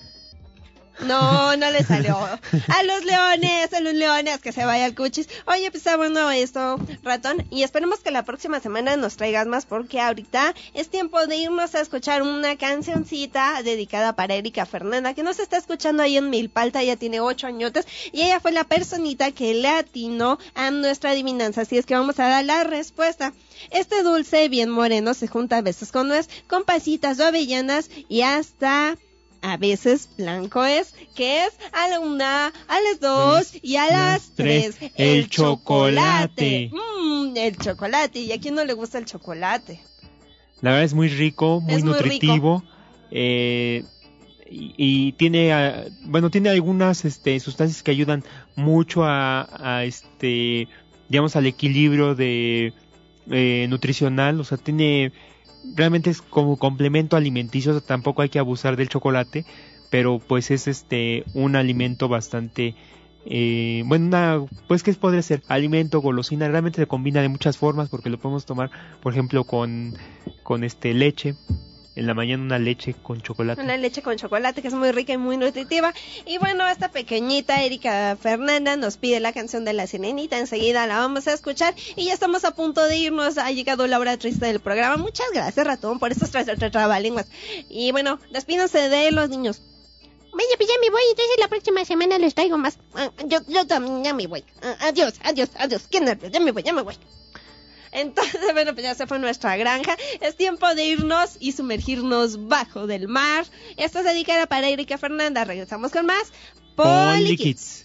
No, no le salió. A los leones, a los leones, que se vaya el Cuchis. Oye, pues está bueno esto, ratón. Y esperemos que la próxima semana nos traigas más, porque ahorita es tiempo de irnos a escuchar una cancioncita dedicada para Erika Fernanda, que nos está escuchando ahí en Milpalta. Ella tiene ocho añotes y ella fue la personita que le atinó a nuestra adivinanza. Así es que vamos a dar la respuesta. Este dulce bien moreno se junta a veces con nuez, con pasitas o avellanas y hasta... a veces blanco es, que es a la una, a las dos y a las tres. tres. El, el chocolate. chocolate. Mm, el chocolate. ¿Y a quién no le gusta el chocolate? La verdad es muy rico, muy es nutritivo. Muy eh, y, y tiene, uh, bueno, tiene algunas este, sustancias que ayudan mucho a, a este, digamos, al equilibrio de eh, nutricional. O sea, tiene... realmente es como complemento alimenticio, o sea, tampoco hay que abusar del chocolate, pero pues es este un alimento bastante eh, bueno, una, pues que podría ser alimento, golosina, realmente se combina de muchas formas porque lo podemos tomar, por ejemplo, con con este leche. En la mañana una leche con chocolate. Una leche con chocolate que es muy rica y muy nutritiva. Y bueno, esta pequeñita Erika Fernanda nos pide la canción de La Sirenita. Enseguida la vamos a escuchar. Y ya estamos a punto de irnos. Ha llegado la hora triste del programa. Muchas gracias, ratón, por estos tra- tra- tra- trabalenguas. Y bueno, despídense de los niños. Bueno, pues ya me voy, entonces la próxima semana les traigo más. Uh, yo, yo también ya me voy. Uh, adiós, adiós, adiós. Qué nervios, ya me voy, ya me voy. Entonces, bueno, pues ya se fue nuestra granja. Es tiempo de irnos y sumergirnos bajo del mar. Esto es dedicado para Erika Fernanda. Regresamos con más Poli Kids.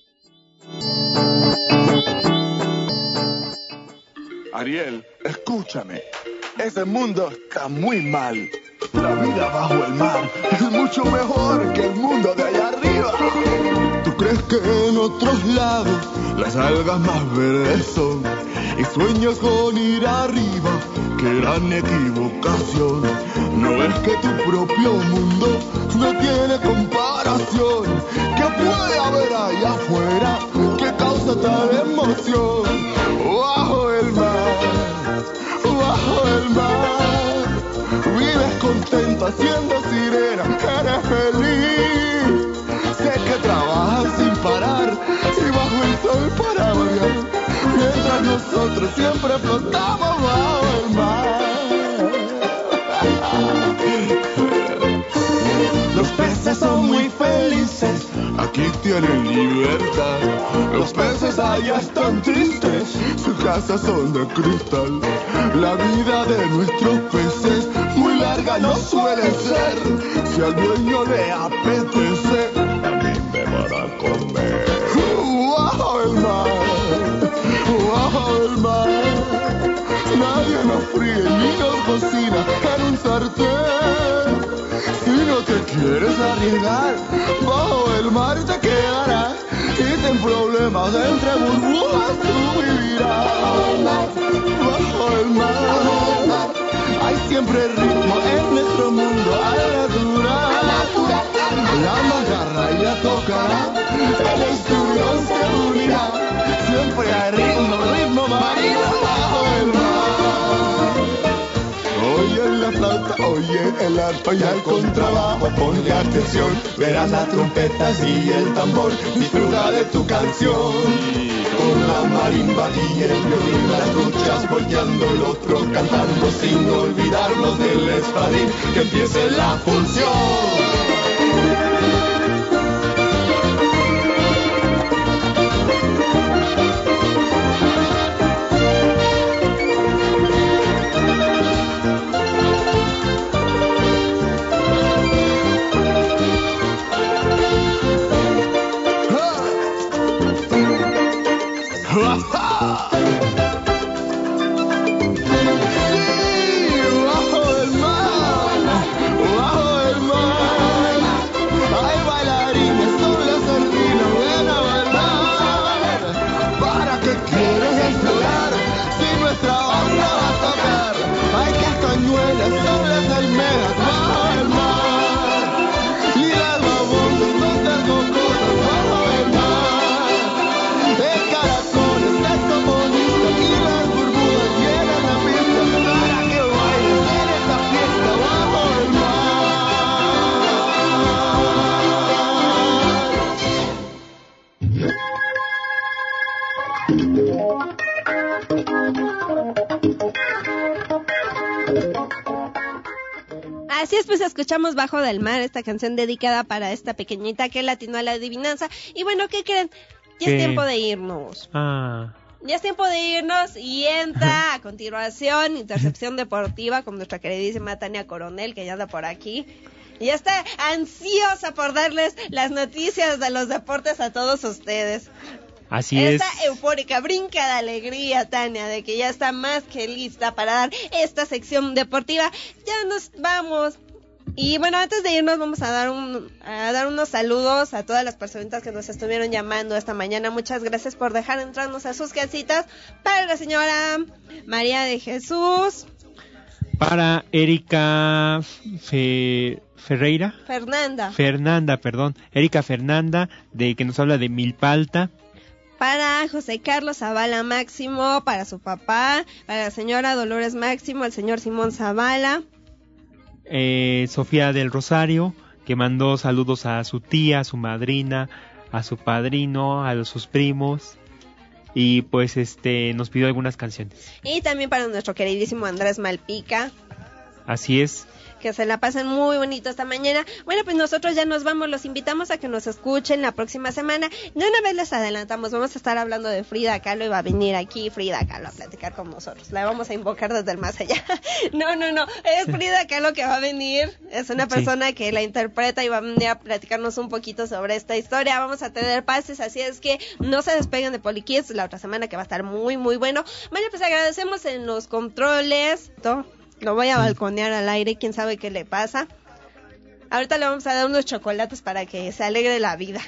Ariel, escúchame. Ese mundo está muy mal. La vida bajo el mar es mucho mejor que el mundo de allá arriba. ¿Tú crees que en otros lados las algas más verdes son? Y sueños con ir arriba, qué gran equivocación. No ves que tu propio mundo no tiene comparación. ¿Qué puede haber allá afuera que causa tal emoción? Bajo el mar, bajo el mar, vives contenta siendo sirena, eres feliz. Sé que trabajas sin parar y bajo el sol para variar, mientras nosotros siempre flotamos bajo el mar. Los peces son muy felices, aquí tienen libertad. Los peces allá están tristes, sus casas son de cristal. La vida de nuestros peces muy larga no suele ser. Si al dueño le apetece, a mí me van a comer. Bajo el mar, bajo el mar, nadie nos fríe ni nos cocina en un sartén. Si no te quieres arriesgar, bajo el mar te quedarás y sin problemas entre burbujas tú vivirás. Bajo el mar, Hay siempre ritmo en nuestro mundo, a la dura. La magarra ya tocará, el estudio se unirá. Siempre hay ritmo, ritmo marino bajo el mar. Oye la flauta, oye el arpa y el contrabajo, ponle atención, verás las trompetas y el tambor, disfruta de tu canción. Con la marimba y el violín, las duchas volteando, el otro cantando, sin olvidarnos del espadín, que empiece la función. Así es, pues escuchamos Bajo del Mar, esta canción dedicada para esta pequeñita que latinó a la adivinanza. Y bueno, ¿qué creen? Ya ¿Qué? es tiempo de irnos. Ah. Ya es tiempo de irnos y entra a continuación Intercepción Deportiva con nuestra queridísima Tania Coronel, que ya anda por aquí. Y ya está ansiosa por darles las noticias de los deportes a todos ustedes. Así Está es. eufórica, brinca de alegría, Tania, de que ya está más que lista para dar esta sección deportiva. Ya nos vamos. Y bueno, antes de irnos vamos a dar un a dar unos saludos a todas las personitas que nos estuvieron llamando esta mañana. Muchas gracias por dejar entrarnos a sus casitas. Para la señora María de Jesús. Para Erika Fe... Ferreira. Fernanda. Fernanda, perdón. Erika Fernanda, de que nos habla de Milpalta. Para José Carlos Zavala Máximo, para su papá, para la señora Dolores Máximo, el señor Simón Zavala. Eh, Sofía del Rosario, que mandó saludos a su tía, a su madrina, a su padrino, a los, sus primos. Y pues este nos pidió algunas canciones. Y también para nuestro queridísimo Andrés Malpica. Así es. Que se la pasen muy bonito esta mañana. Bueno, pues nosotros ya nos vamos, los invitamos a que nos escuchen la próxima semana. De una vez les adelantamos, vamos a estar hablando de Frida Kahlo y va a venir aquí Frida Kahlo a platicar con nosotros. La vamos a invocar desde el más allá. No, no, no, es Frida Kahlo que va a venir. Es una persona sí. que la interpreta y va a venir a platicarnos un poquito sobre esta historia. Vamos a tener pases, así es que no se despeguen de Polikids la otra semana, que va a estar muy, muy bueno. Bueno, pues agradecemos en los controles. ¿no? Lo voy a balconear al aire, quién sabe qué le pasa. Ahorita le vamos a dar unos chocolates para que se alegre la vida.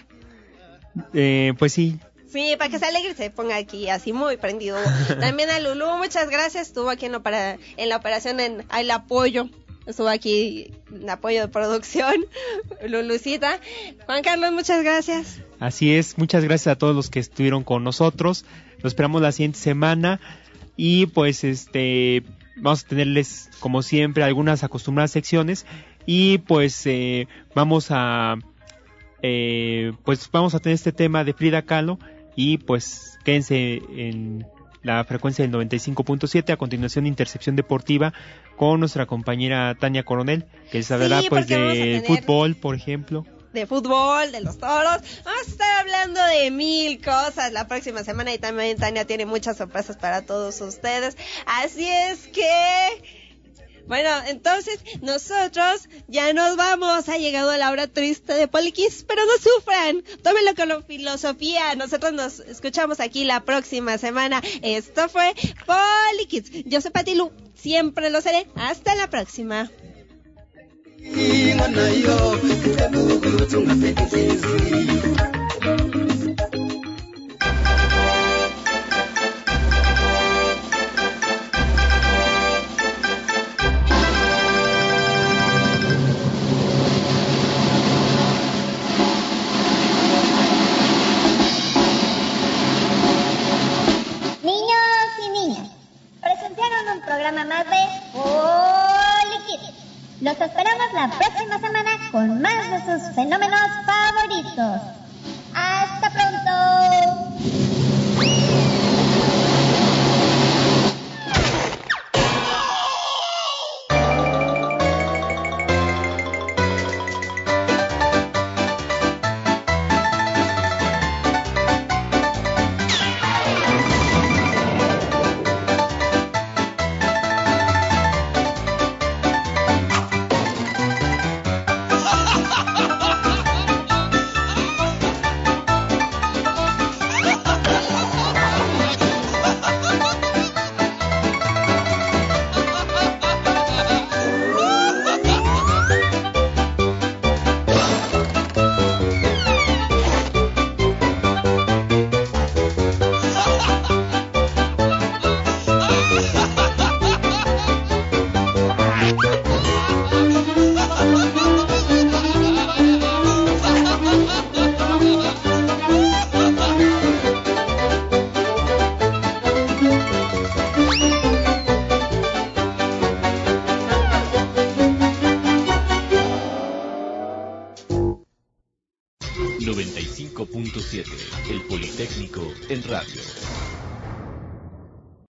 Eh, pues sí. Sí, para que se alegre y se ponga aquí así muy prendido. También a Lulú, muchas gracias. Estuvo aquí en la, para, en la operación en el apoyo. Estuvo aquí en apoyo de producción. Lulucita. Juan Carlos, muchas gracias. Así es, muchas gracias a todos los que estuvieron con nosotros. Los esperamos la siguiente semana. Y pues este... vamos a tenerles, como siempre, algunas acostumbradas secciones y pues eh, vamos a eh, pues vamos a tener este tema de Frida Kahlo y pues quédense en la frecuencia del noventa y cinco punto siete. A continuación, Intercepción Deportiva con nuestra compañera Tania Coronel, que les hablará sí, pues de tener... fútbol, por ejemplo. De fútbol, de los toros. Vamos a estar hablando de mil cosas la próxima semana y también Tania tiene muchas sorpresas para todos ustedes. Así es que... Bueno, entonces nosotros ya nos vamos. Ha llegado la hora triste de Polikids, pero no sufran. Tómenlo con la filosofía. Nosotros nos escuchamos aquí la próxima semana. Esto fue Polikids. Yo soy Pati Lu. Siempre lo seré. Hasta la próxima. programa más de PoliKids. Los esperamos la próxima semana con más de sus fenómenos favoritos. ¡Hasta pronto! noventa y cinco punto siete, el Politécnico en radio.